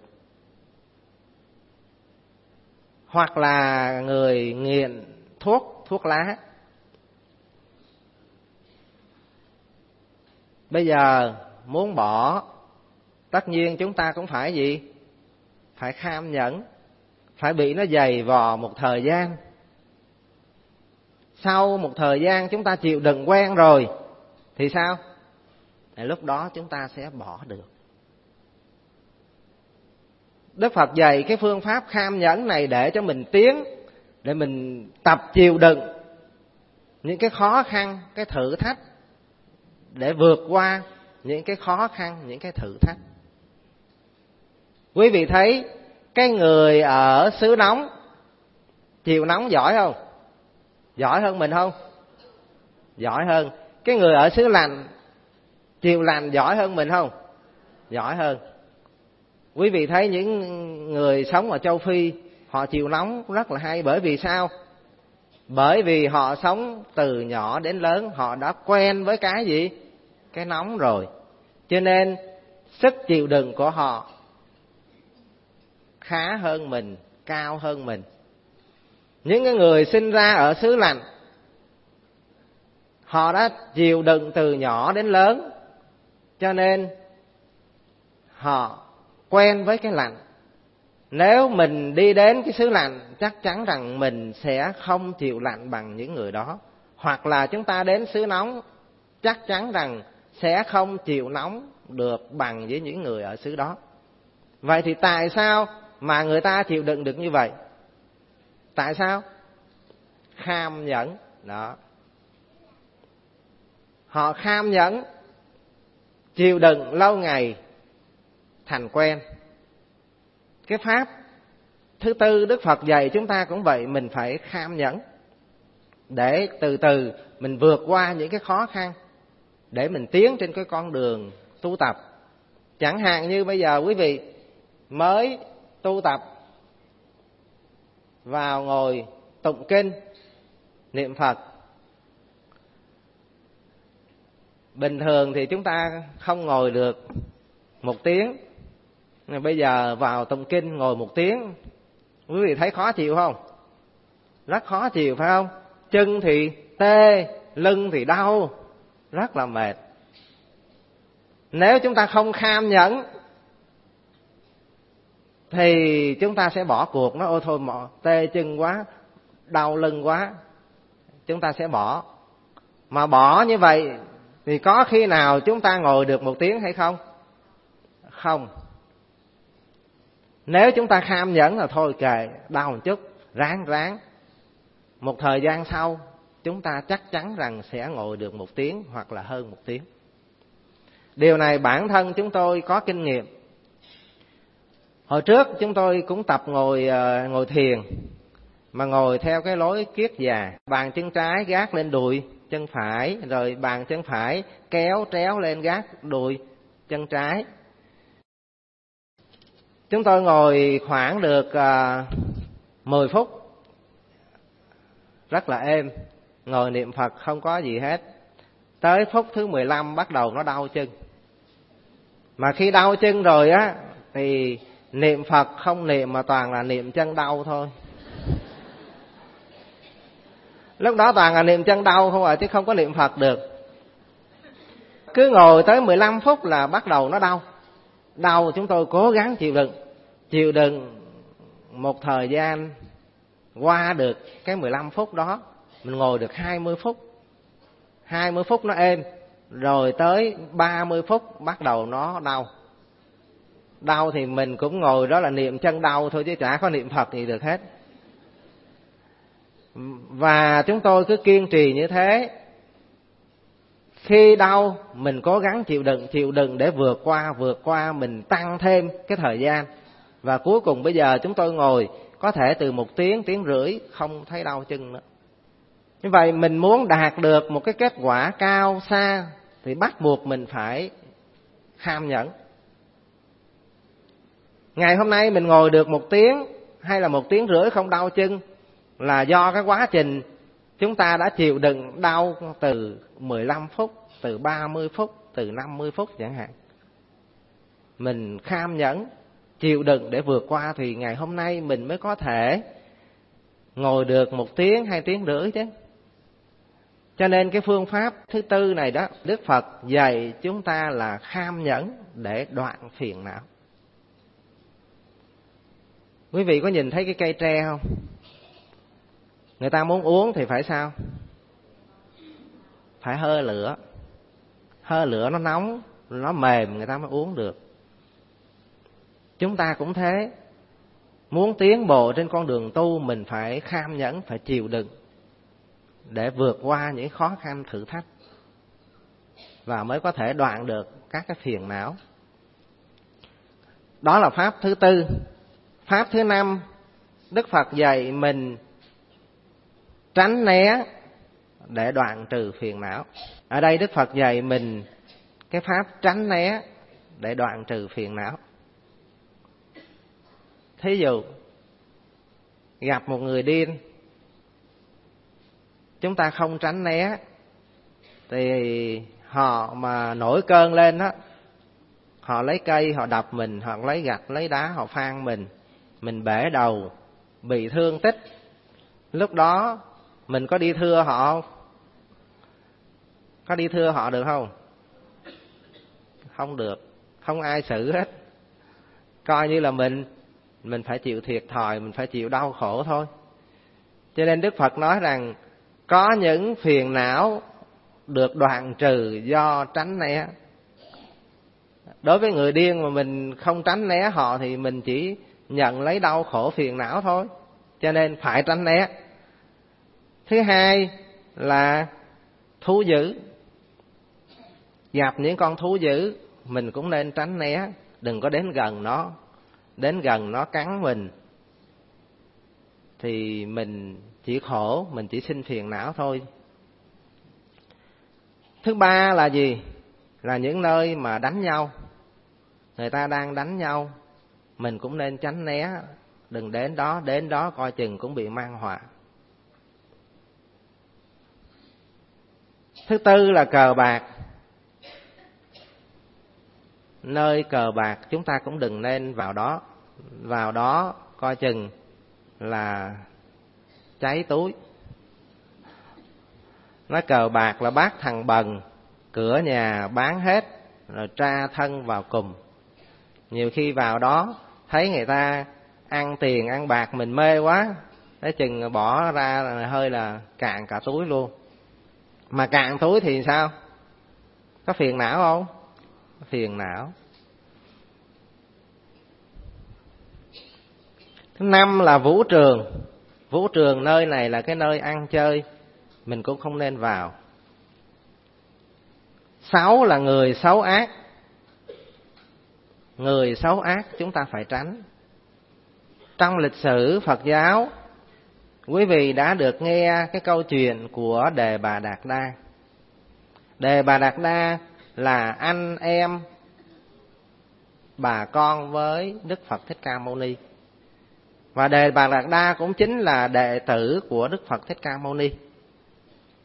Hoặc là người nghiện thuốc, thuốc lá, bây giờ muốn bỏ, tất nhiên chúng ta cũng phải gì? Phải kham nhẫn, phải bị nó dày vò một thời gian. Sau một thời gian chúng ta chịu đựng quen rồi thì sao? Thì lúc đó chúng ta sẽ bỏ được. Đức Phật dạy cái phương pháp kham nhẫn này để cho mình tiến, để mình tập chịu đựng những cái khó khăn, cái thử thách, để vượt qua những cái khó khăn, những cái thử thách. Quý vị thấy cái người ở xứ nóng chịu nóng giỏi không? Giỏi hơn mình không? Giỏi hơn. Cái người ở xứ lạnh chịu lạnh giỏi hơn mình không? Giỏi hơn. Quý vị thấy những người sống ở châu Phi, họ chịu nóng rất là hay. Bởi vì sao? Bởi vì họ sống từ nhỏ đến lớn, họ đã quen với cái gì? Cái nóng rồi. Cho nên sức chịu đựng của họ khá hơn mình, cao hơn mình. Những cái người sinh ra ở xứ lạnh, họ đã chịu đựng từ nhỏ đến lớn, cho nên họ quen với cái lạnh. Nếu mình đi đến cái xứ lạnh, chắc chắn rằng mình sẽ không chịu lạnh bằng những người đó. Hoặc là chúng ta đến xứ nóng, chắc chắn rằng sẽ không chịu nóng được bằng với những người ở xứ đó. Vậy thì tại sao mà người ta chịu đựng được như vậy? Tại sao? Kham nhẫn đó. Họ kham nhẫn, chịu đựng lâu ngày, thành quen. Cái pháp thứ tư Đức Phật dạy chúng ta cũng vậy, mình phải kham nhẫn để từ từ mình vượt qua những cái khó khăn, để mình tiến trên cái con đường tu tập. Chẳng hạn như bây giờ quý vị mới tu tập, vào ngồi tụng kinh, niệm Phật. Bình thường thì chúng ta không ngồi được một tiếng, bây giờ vào tụng kinh ngồi một tiếng, quý vị thấy khó chịu không? Rất khó chịu, phải không? Chân thì tê, lưng thì đau, rất là mệt. Nếu chúng ta không kham nhẫn thì chúng ta sẽ bỏ cuộc. Nói ôi thôi mà tê chân quá, đau lưng quá, chúng ta sẽ bỏ. Mà bỏ như vậy thì có khi nào chúng ta ngồi được một tiếng hay không? Không. Nếu chúng ta kham nhẫn là thôi kệ, đau một chút, ráng ráng. Một thời gian sau chúng ta chắc chắn rằng sẽ ngồi được một tiếng hoặc là hơn một tiếng. Điều này bản thân chúng tôi có kinh nghiệm. Hồi trước chúng tôi cũng tập ngồi ngồi thiền, mà ngồi theo cái lối kiết già. Bàn chân trái gác lên đùi chân phải, rồi bàn chân phải kéo tréo lên gác đùi chân trái. Chúng tôi ngồi khoảng được uh, mười phút, rất là êm. ngồi niệm Phật không có gì hết. Tới phút thứ mười lăm bắt đầu nó đau chân. Mà khi đau chân rồi á thì niệm Phật không niệm mà toàn là niệm chân đau thôi. Lúc đó toàn là niệm chân đau không à, chứ không có niệm Phật được. Cứ ngồi tới mười lăm phút là bắt đầu nó đau. Đau chúng tôi cố gắng chịu đựng. Chịu đựng một thời gian qua được cái mười lăm phút đó. Mình ngồi được hai mươi phút. hai mươi phút nó êm. Rồi tới ba mươi phút bắt đầu nó đau. Đau thì mình cũng ngồi đó là niệm chân đau thôi chứ chả có niệm Phật gì được hết. Và chúng tôi cứ kiên trì như thế. Khi đau mình cố gắng chịu đựng, chịu đựng để vượt qua, vượt qua mình tăng thêm cái thời gian. Và cuối cùng bây giờ chúng tôi ngồi có thể từ một tiếng, tiếng rưỡi không thấy đau chân nữa. Như vậy mình muốn đạt được một cái kết quả cao xa thì bắt buộc mình phải kham nhẫn. Ngày hôm nay mình ngồi được một tiếng hay là một tiếng rưỡi không đau chân là do cái quá trình chúng ta đã chịu đựng đau từ mười lăm phút, từ ba mươi phút, từ năm mươi phút chẳng hạn. Mình kham nhẫn, chịu đựng để vượt qua thì ngày hôm nay mình mới có thể ngồi được một tiếng, hai tiếng rưỡi chứ. Cho nên cái phương pháp thứ tư này đó, Đức Phật dạy chúng ta là kham nhẫn để đoạn phiền não. Quý vị có nhìn thấy cái cây tre không? Người ta muốn uống thì phải sao? Phải hơ lửa. Hơ lửa nó nóng, nó mềm người ta mới uống được. Chúng ta cũng thế. Muốn tiến bộ trên con đường tu mình phải kham nhẫn, phải chịu đựng để vượt qua những khó khăn thử thách và mới có thể đoạn được các cái phiền não. Đó là pháp thứ tư. Pháp thứ năm, Đức Phật dạy mình tránh né để đoạn trừ phiền não. Ở đây Đức Phật dạy mình cái pháp tránh né để đoạn trừ phiền não. Thí dụ gặp một người điên, chúng ta không tránh né thì họ mà nổi cơn lên đó, họ lấy cây họ đập mình, họ lấy gạch lấy đá họ phang mình, mình bể đầu, bị thương tích. Lúc đó mình có đi thưa họ không? Có đi thưa họ được không? Không được, không ai xử hết. Coi như là mình mình phải chịu thiệt thòi, mình phải chịu đau khổ thôi. Cho nên Đức Phật nói rằng có những phiền não được đoạn trừ do tránh né. Đối với người điên mà mình không tránh né họ thì mình chỉ nhận lấy đau khổ phiền não thôi. Cho nên phải tránh né. Thứ hai là thú dữ. Gặp những con thú dữ mình cũng nên tránh né, đừng có đến gần nó. Đến gần nó cắn mình thì mình chỉ khổ, mình chỉ sinh phiền não thôi. Thứ ba là gì? Là những nơi mà đánh nhau. Người ta đang đánh nhau, mình cũng nên tránh né, đừng đến đó, đến đó coi chừng cũng bị mang họa. Thứ tư là cờ bạc. Nơi cờ bạc chúng ta cũng đừng nên vào đó. Vào đó coi chừng là cháy túi. Nói cờ bạc là bác thằng bần, cửa nhà bán hết, rồi tra thân vào cùng. Nhiều khi vào đó thấy người ta ăn tiền, ăn bạc mình mê quá, thấy chừng bỏ ra là hơi là cạn cả túi luôn. Mà cạn túi thì sao? Có phiền não không? Có phiền não. Thứ năm là vũ trường. Vũ trường nơi này là cái nơi ăn chơi, mình cũng không nên vào. Sáu là người xấu ác. Người xấu ác chúng ta phải tránh. Trong lịch sử Phật giáo, quý vị đã được nghe cái câu chuyện của Đề Bà Đạt Đa. Đề Bà Đạt Đa là anh em bà con với Đức Phật Thích Ca Mâu Ni. Và Đề Bà Đạt Đa cũng chính là đệ tử của Đức Phật Thích Ca Mâu Ni.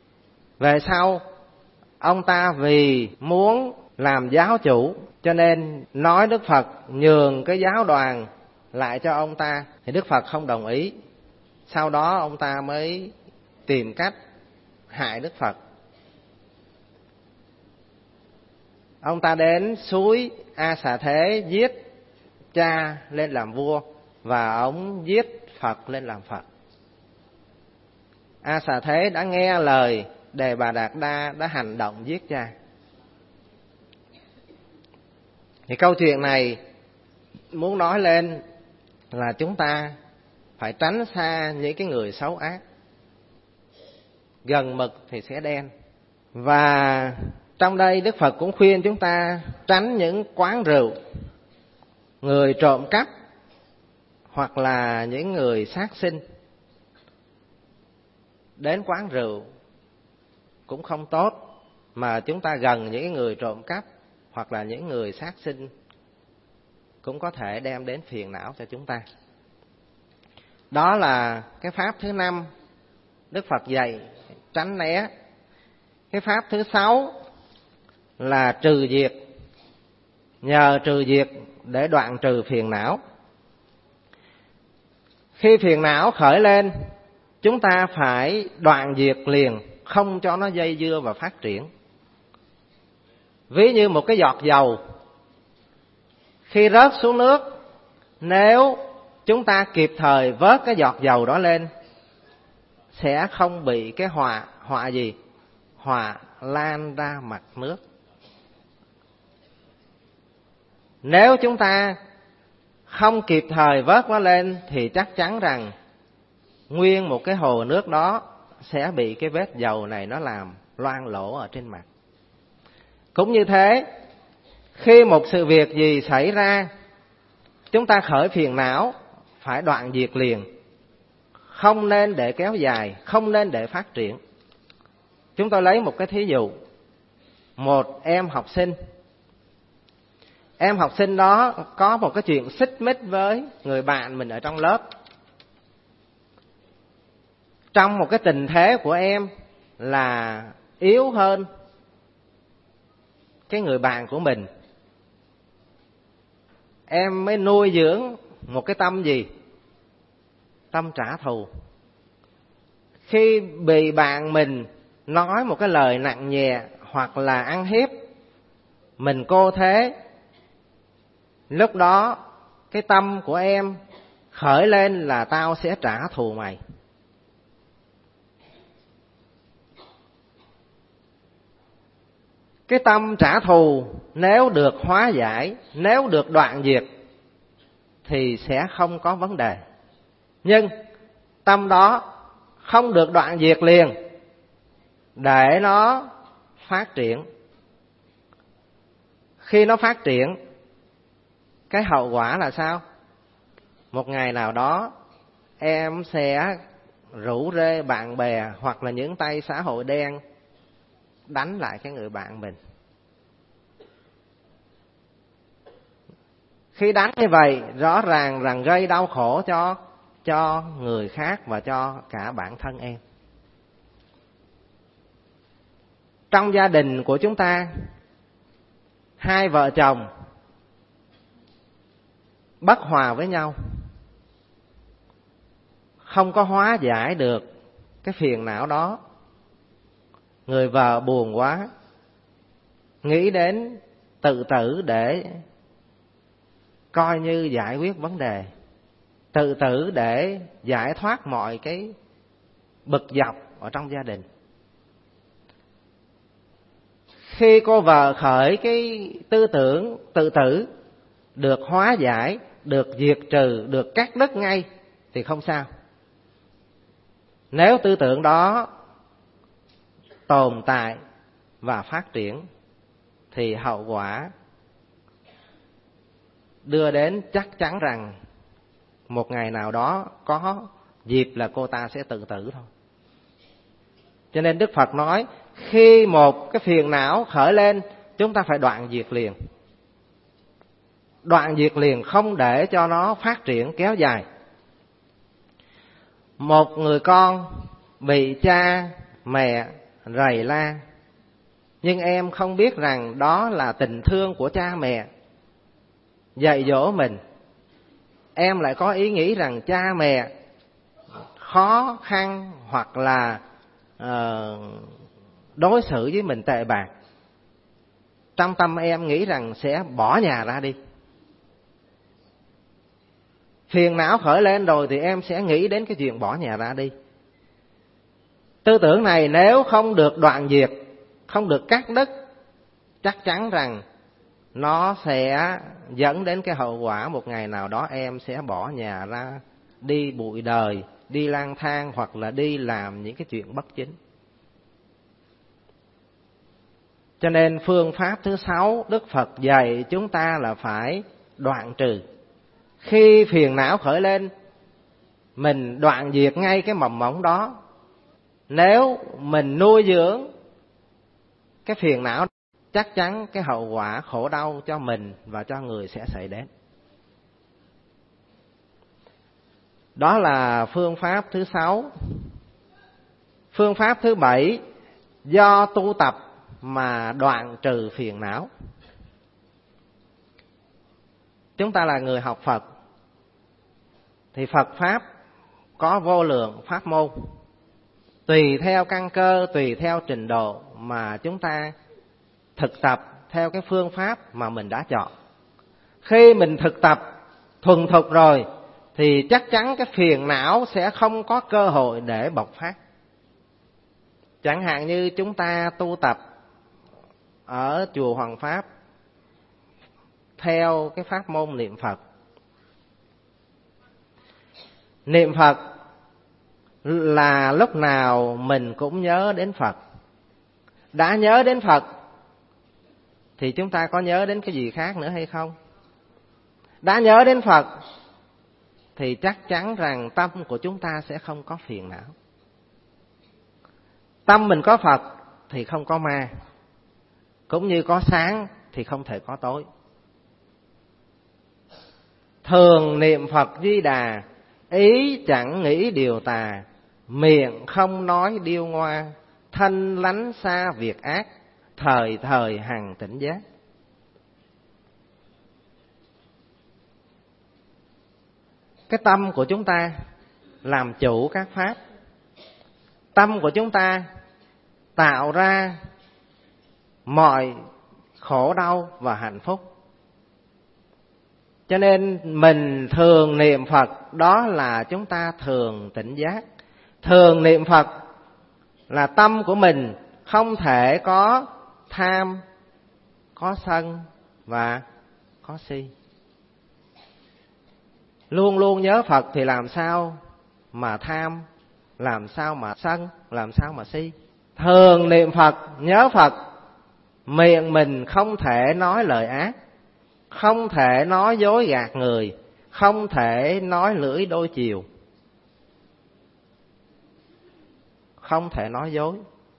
Về sau, ông ta vì muốn làm giáo chủ cho nên nói Đức Phật nhường cái giáo đoàn lại cho ông ta, thì Đức Phật không đồng ý. Sau đó ông ta mới tìm cách hại Đức Phật. Ông ta đến suối A Xà Thế giết cha lên làm vua, và ông giết Phật lên làm Phật. A Xà Thế đã nghe lời Đề Bà Đạt Đa, đã hành động giết cha. Thì câu chuyện này muốn nói lên là chúng ta phải tránh xa những cái người xấu ác. Gần mực thì sẽ đen. Và trong đây Đức Phật cũng khuyên chúng ta tránh những quán rượu, người trộm cắp, hoặc là những người sát sinh. Đến quán rượu cũng không tốt, mà chúng ta gần những người trộm cắp hoặc là những người sát sinh cũng có thể đem đến phiền não cho chúng ta. Đó là cái pháp thứ năm Đức Phật dạy tránh né. Cái pháp thứ sáu là trừ diệt. Nhờ trừ diệt để đoạn trừ phiền não. Khi phiền não khởi lên, chúng ta phải đoạn diệt liền, không cho nó dây dưa và phát triển. Ví như một cái giọt dầu, khi rớt xuống nước, nếu chúng ta kịp thời vớt cái giọt dầu đó lên, sẽ không bị cái họa, họa gì? Họa lan ra mặt nước. Nếu chúng ta không kịp thời vớt nó lên thì chắc chắn rằng nguyên một cái hồ nước đó sẽ bị cái vết dầu này nó làm loang lổ ở trên mặt. Cũng như thế, khi một sự việc gì xảy ra, chúng ta khởi phiền não, phải đoạn diệt liền. Không nên để kéo dài, không nên để phát triển. Chúng tôi lấy một cái thí dụ. Một em học sinh. Em học sinh đó có một cái chuyện xích mích với người bạn mình ở trong lớp. Trong một cái tình thế của em là yếu hơn cái người bạn của mình, em mới nuôi dưỡng một cái tâm gì? Tâm trả thù. Khi bị bạn mình nói một cái lời nặng nhẹ hoặc là ăn hiếp, mình cô thế, lúc đó cái tâm của em khởi lên là tao sẽ trả thù mày. Cái tâm trả thù nếu được hóa giải, nếu được đoạn diệt thì sẽ không có vấn đề. Nhưng tâm đó không được đoạn diệt liền, để nó phát triển. Khi nó phát triển, cái hậu quả là sao? Một ngày nào đó em sẽ rủ rê bạn bè hoặc là những tay xã hội đen đánh lại cái người bạn mình. Khi đánh như vậy, rõ ràng rằng gây đau khổ cho cho người khác và cho cả bản thân em. Trong gia đình của chúng ta, hai vợ chồng bất hòa với nhau, không có hóa giải được cái phiền não đó. Người vợ buồn quá, nghĩ đến tự tử để coi như giải quyết vấn đề, tự tử để giải thoát mọi cái bực dọc ở trong gia đình. Khi cô vợ khởi cái tư tưởng tự tử, được hóa giải, được diệt trừ, được cắt đứt ngay thì không sao. Nếu tư tưởng đó tồn tại và phát triển thì hậu quả đưa đến chắc chắn rằng một ngày nào đó có dịp là cô ta sẽ tự tử thôi. Cho nên Đức Phật nói, khi một cái phiền não khởi lên, chúng ta phải đoạn diệt liền. Đoạn diệt liền, không để cho nó phát triển kéo dài. Một người con bị cha, mẹ rầy la. Nhưng em không biết rằng đó là tình thương của cha mẹ dạy dỗ mình. Em lại có ý nghĩ rằng cha mẹ khó khăn hoặc là uh, đối xử với mình tệ bạc. Trong tâm em nghĩ rằng sẽ bỏ nhà ra đi. Phiền não khởi lên rồi thì em sẽ nghĩ đến cái chuyện bỏ nhà ra đi. Tư tưởng này nếu không được đoạn diệt, không được cắt đứt, chắc chắn rằng nó sẽ dẫn đến cái hậu quả một ngày nào đó em sẽ bỏ nhà ra, đi bụi đời, đi lang thang hoặc là đi làm những cái chuyện bất chính. Cho nên phương pháp thứ sáu Đức Phật dạy chúng ta là phải đoạn trừ. Khi phiền não khởi lên, mình đoạn diệt ngay cái mầm mống đó. Nếu mình nuôi dưỡng cái phiền não, chắc chắn cái hậu quả khổ đau cho mình và cho người sẽ xảy đến. Đó là phương pháp thứ sáu. Phương pháp thứ bảy, do tu tập mà đoạn trừ phiền não. Chúng ta là người học Phật, thì Phật Pháp có vô lượng pháp môn. Tùy theo căn cơ, tùy theo trình độ mà chúng ta thực tập theo cái phương pháp mà mình đã chọn. Khi mình thực tập thuần thục rồi thì chắc chắn cái phiền não sẽ không có cơ hội để bộc phát. Chẳng hạn như chúng ta tu tập ở chùa Hoàng Pháp theo cái pháp môn niệm Phật. Niệm Phật là lúc nào mình cũng nhớ đến Phật. Đã nhớ đến Phật thì chúng ta có nhớ đến cái gì khác nữa hay không? Đã nhớ đến Phật thì chắc chắn rằng tâm của chúng ta sẽ không có phiền não. Tâm mình có Phật thì không có ma. Cũng như có sáng thì không thể có tối. Thường niệm Phật Di Đà, ý chẳng nghĩ điều tà, miệng không nói điêu ngoa, thân lánh xa việc ác, thời thời hằng tỉnh giác. Cái tâm của chúng ta làm chủ các pháp. Tâm của chúng ta tạo ra mọi khổ đau và hạnh phúc. Cho nên mình thường niệm Phật, đó là chúng ta thường tỉnh giác. Thường niệm Phật là tâm của mình không thể có tham, có sân và có si. Luôn luôn nhớ Phật thì làm sao mà tham, làm sao mà sân, làm sao mà si. Thường niệm Phật, nhớ Phật, miệng mình không thể nói lời ác, không thể nói dối gạt người, không thể nói lưỡi đôi chiều, không thể nói dối.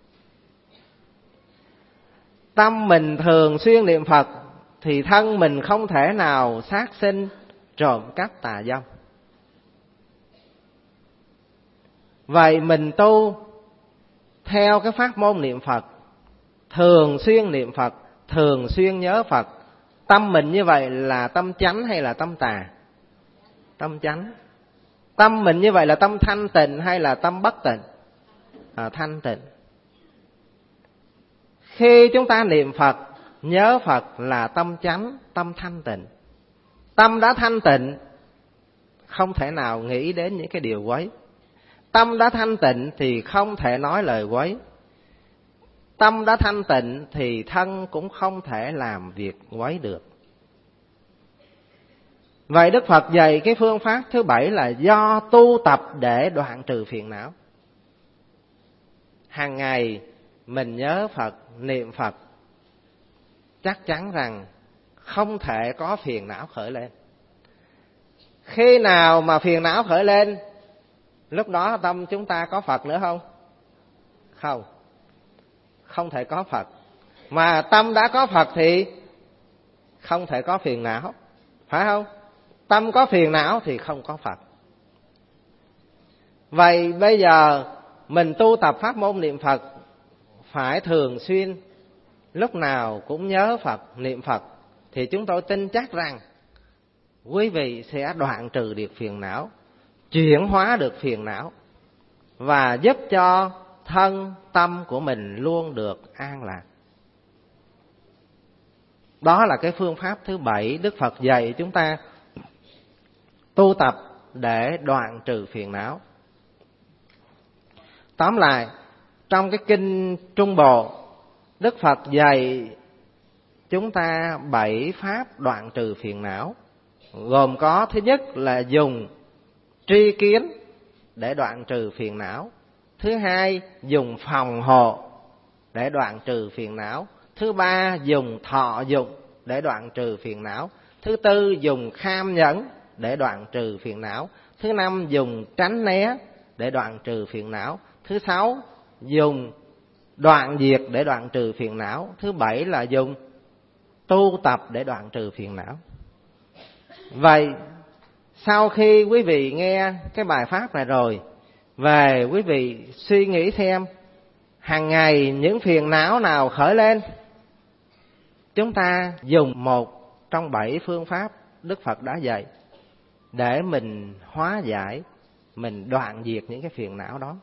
Tâm mình thường xuyên niệm Phật thì thân mình không thể nào sát sinh, trộm cắp tà dâm. Vậy mình tu theo cái pháp môn niệm Phật, thường xuyên niệm Phật, thường xuyên nhớ Phật, tâm mình như vậy là tâm chánh hay là tâm tà? Tâm chánh. Tâm mình như vậy là tâm thanh tịnh hay là tâm bất tịnh? À, thanh tịnh. Khi chúng ta niệm Phật, nhớ Phật là tâm chánh, tâm thanh tịnh. Tâm đã thanh tịnh, không thể nào nghĩ đến những cái điều quấy. Tâm đã thanh tịnh thì không thể nói lời quấy. Tâm đã thanh tịnh thì thân cũng không thể làm việc quấy được. Vậy Đức Phật dạy cái phương pháp thứ bảy là do tu tập để đoạn trừ phiền não. Hàng ngày mình nhớ Phật, niệm Phật, chắc chắn rằng không thể có phiền não khởi lên. Khi nào mà phiền não khởi lên, lúc đó tâm chúng ta có Phật nữa không? Không. Không thể có Phật. Mà tâm đã có Phật thì không thể có phiền não, phải không? Tâm có phiền não thì không có Phật. Vậy bây giờ mình tu tập pháp môn niệm Phật phải thường xuyên lúc nào cũng nhớ Phật, niệm Phật, thì chúng tôi tin chắc rằng quý vị sẽ đoạn trừ được phiền não, chuyển hóa được phiền não và giúp cho thân tâm của mình luôn được an lạc. Đó là cái phương pháp thứ bảy Đức Phật dạy chúng ta tu tập để đoạn trừ phiền não. Tóm lại, trong cái kinh Trung Bộ, Đức Phật dạy chúng ta bảy pháp đoạn trừ phiền não, gồm có thứ nhất là dùng tri kiến để đoạn trừ phiền não, thứ hai dùng phòng hộ để đoạn trừ phiền não, thứ ba dùng thọ dụng để đoạn trừ phiền não, thứ tư dùng kham nhẫn để đoạn trừ phiền não, thứ năm dùng tránh né để đoạn trừ phiền não, thứ sáu dùng đoạn diệt để đoạn trừ phiền não, thứ bảy là dùng tu tập để đoạn trừ phiền não. Vậy sau khi quý vị nghe cái bài pháp này rồi, về quý vị suy nghĩ xem hàng ngày những phiền não nào khởi lên, chúng ta dùng một trong bảy phương pháp Đức Phật đã dạy để mình hóa giải, mình đoạn diệt những cái phiền não đó.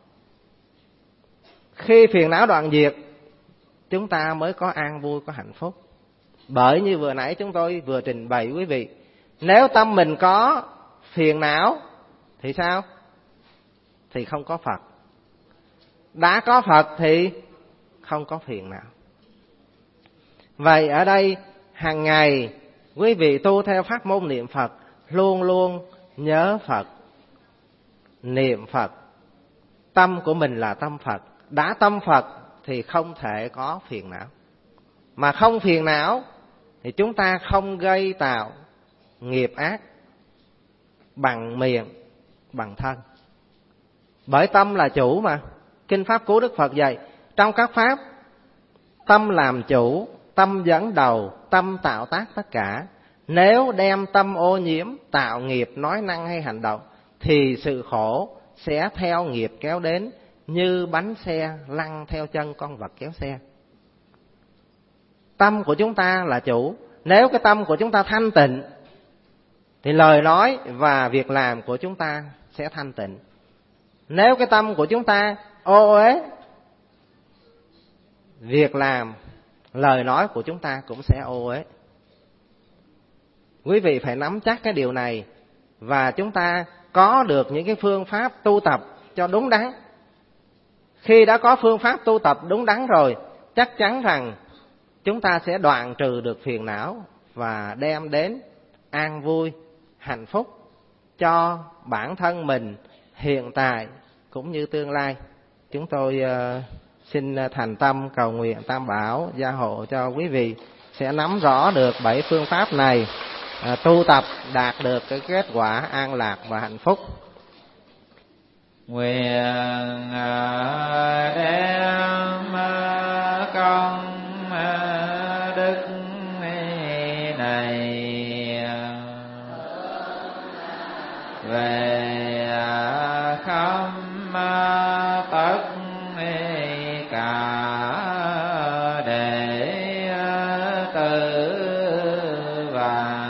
Khi phiền não đoạn diệt, chúng ta mới có an vui, có hạnh phúc. Bởi như vừa nãy chúng tôi vừa trình bày quý vị, nếu tâm mình có phiền não thì sao? Thì không có Phật. Đã có Phật thì không có phiền não. Vậy ở đây hàng ngày quý vị tu theo pháp môn niệm Phật, luôn luôn nhớ Phật, niệm Phật. Tâm của mình là tâm Phật. Đã tâm Phật thì không thể có phiền não. Mà không phiền não thì chúng ta không gây tạo nghiệp ác bằng miệng, bằng thân. Bởi tâm là chủ mà. Kinh Pháp Cú Đức Phật dạy, trong các pháp, tâm làm chủ, tâm dẫn đầu, tâm tạo tác tất cả. Nếu đem tâm ô nhiễm, tạo nghiệp, nói năng hay hành động, thì sự khổ sẽ theo nghiệp kéo đến, như bánh xe lăn theo chân con vật kéo xe. Tâm của chúng ta là chủ. Nếu cái tâm của chúng ta thanh tịnh thì lời nói và việc làm của chúng ta sẽ thanh tịnh. Nếu cái tâm của chúng ta ô uế, việc làm, lời nói của chúng ta cũng sẽ ô uế. Quý vị phải nắm chắc cái điều này và chúng ta có được những cái phương pháp tu tập cho đúng đắn. Khi đã có phương pháp tu tập đúng đắn rồi, chắc chắn rằng chúng ta sẽ đoạn trừ được phiền não và đem đến an vui, hạnh phúc cho bản thân mình hiện tại cũng như tương lai. Chúng tôi uh, xin thành tâm cầu nguyện Tam Bảo gia hộ cho quý vị sẽ nắm rõ được bảy phương pháp này, uh, tu tập đạt được cái kết quả an lạc và hạnh phúc. Nguyện đem công đức này về khắp tất cả đệ tử và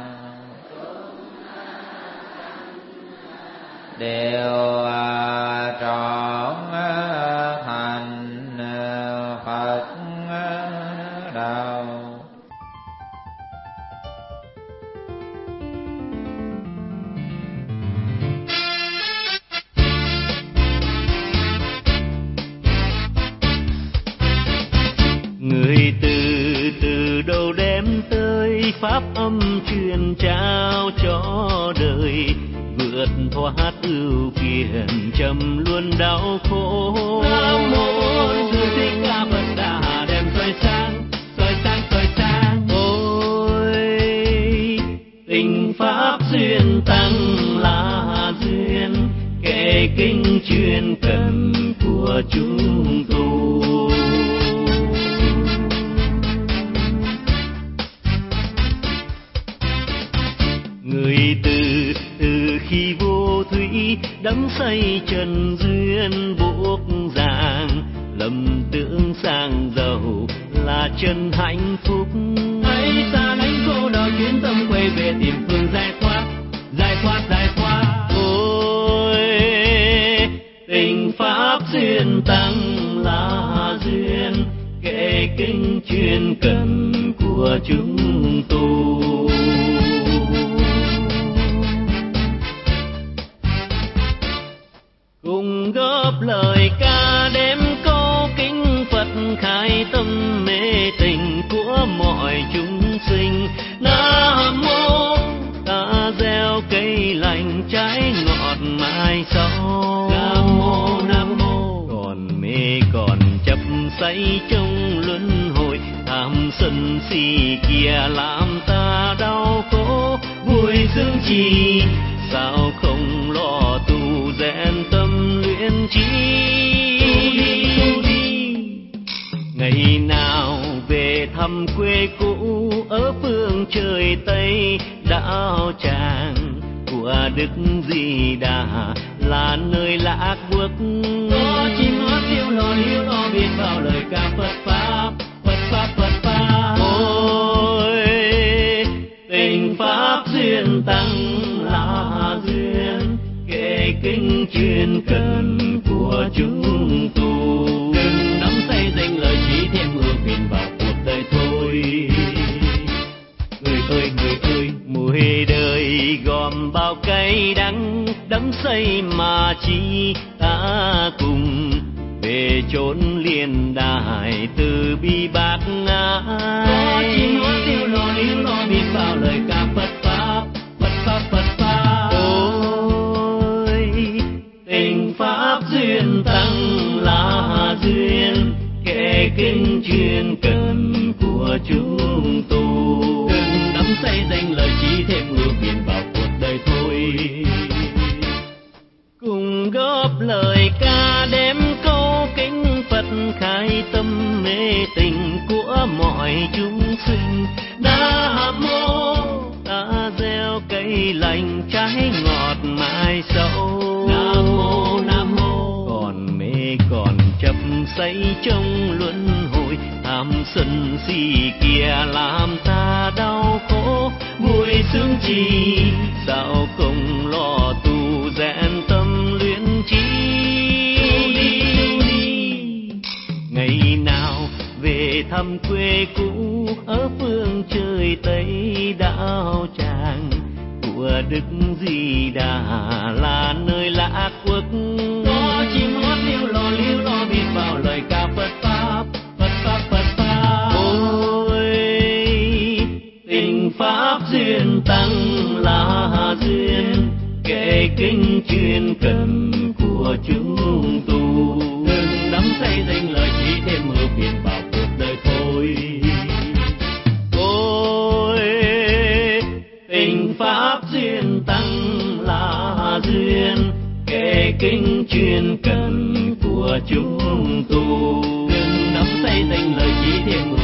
đều trọn thành Phật đạo. Người từ từ đâu đem tới pháp âm truyền trao cho đời, vượt thoát ưu phiền trầm luôn đau khổ. Nam mô Sư Thích Ca Phật Đà đem soi sáng, soi sáng, soi sáng. Ôi tình pháp duyên tăng là duyên, kệ kinh chuyên cần của chúng tu. Người từ từ khi vô thủy đắm say trần duyên buộc ràng, lầm tưởng sang giàu là chân hạnh phúc. Hãy xa lánh cô đau chuyến tâm quay về tìm phương giải thoát, giải thoát, giải thoát. Ôi tình pháp duyên tăng là duyên, kệ kinh chuyên cần của chúng tu. Cùng góp lời ca đêm câu kính Phật, khai tâm mê tình của mọi chúng sinh. Nam mô ta gieo cây lành trái ngọt mai sau. Nam mô Nam mô còn mê còn chấp say trong luân hồi, tham sân si kia làm ta đau khổ. Vui dương trì sao không lo tu rèn tâm luyện trí. Ngày nào về thăm quê cũ ở phương trời Tây, đạo tràng của Đức Di Đà là nơi lạc bước. Có chim hót tiêu lò liêu lo biết vào lời ca Phật pháp, Phật pháp, Phật pháp. Ôi tình pháp duyên tăng là duyên, kệ kinh chuyên cần của chúng tu. Đừng nắm say danh lời chỉ thêm ước phiền vào cuộc đời thôi. Người ơi người ơi mùi đời gom bao cay đắng, đắm say mà chi ta cùng về chốn liên đài từ bi bác ái. Có chim hót tiêu lò liêu lo biết vào lời ca Phật pháp, Phật pháp, Phật pháp. Ôi tình pháp duyên tăng là duyên, kệ kinh chuyên cần của chúng tu. Đừng nắm say danh lời chỉ thêm ưu phiền vào cuộc đời thôi. Cùng góp lời ca đêm câu kính Phật, khai tâm mê tình của mọi chúng sinh. Nam mô ta gieo cây lành trái ngọt mai sau. Nam mô Nam mô còn mê còn chấp say trong luân hồi, tham sân si kia làm ta đau khổ. Vui sướng chi sao không lo tu rèn tâm luyện trí. Ngày nào về thăm quê cũ ở phương trời Tây, đạo tràng của Đức Di Đà là nơi lạc quốc. Có chim hót liêu lo liêu lo biết vào lời ca Phật pháp, Phật pháp, Phật pháp. Ôi tình pháp duyên tăng là duyên, kệ kinh chuyên cần của chúng tu. Đừng đắm say danh lời chỉ thêm ưu phiền vào cuộc đời thôi. Ôi tình pháp duyên tăng là duyên, kệ kinh chuyên cần của chúng tu. Đừng nắm say danh lời chỉ thêm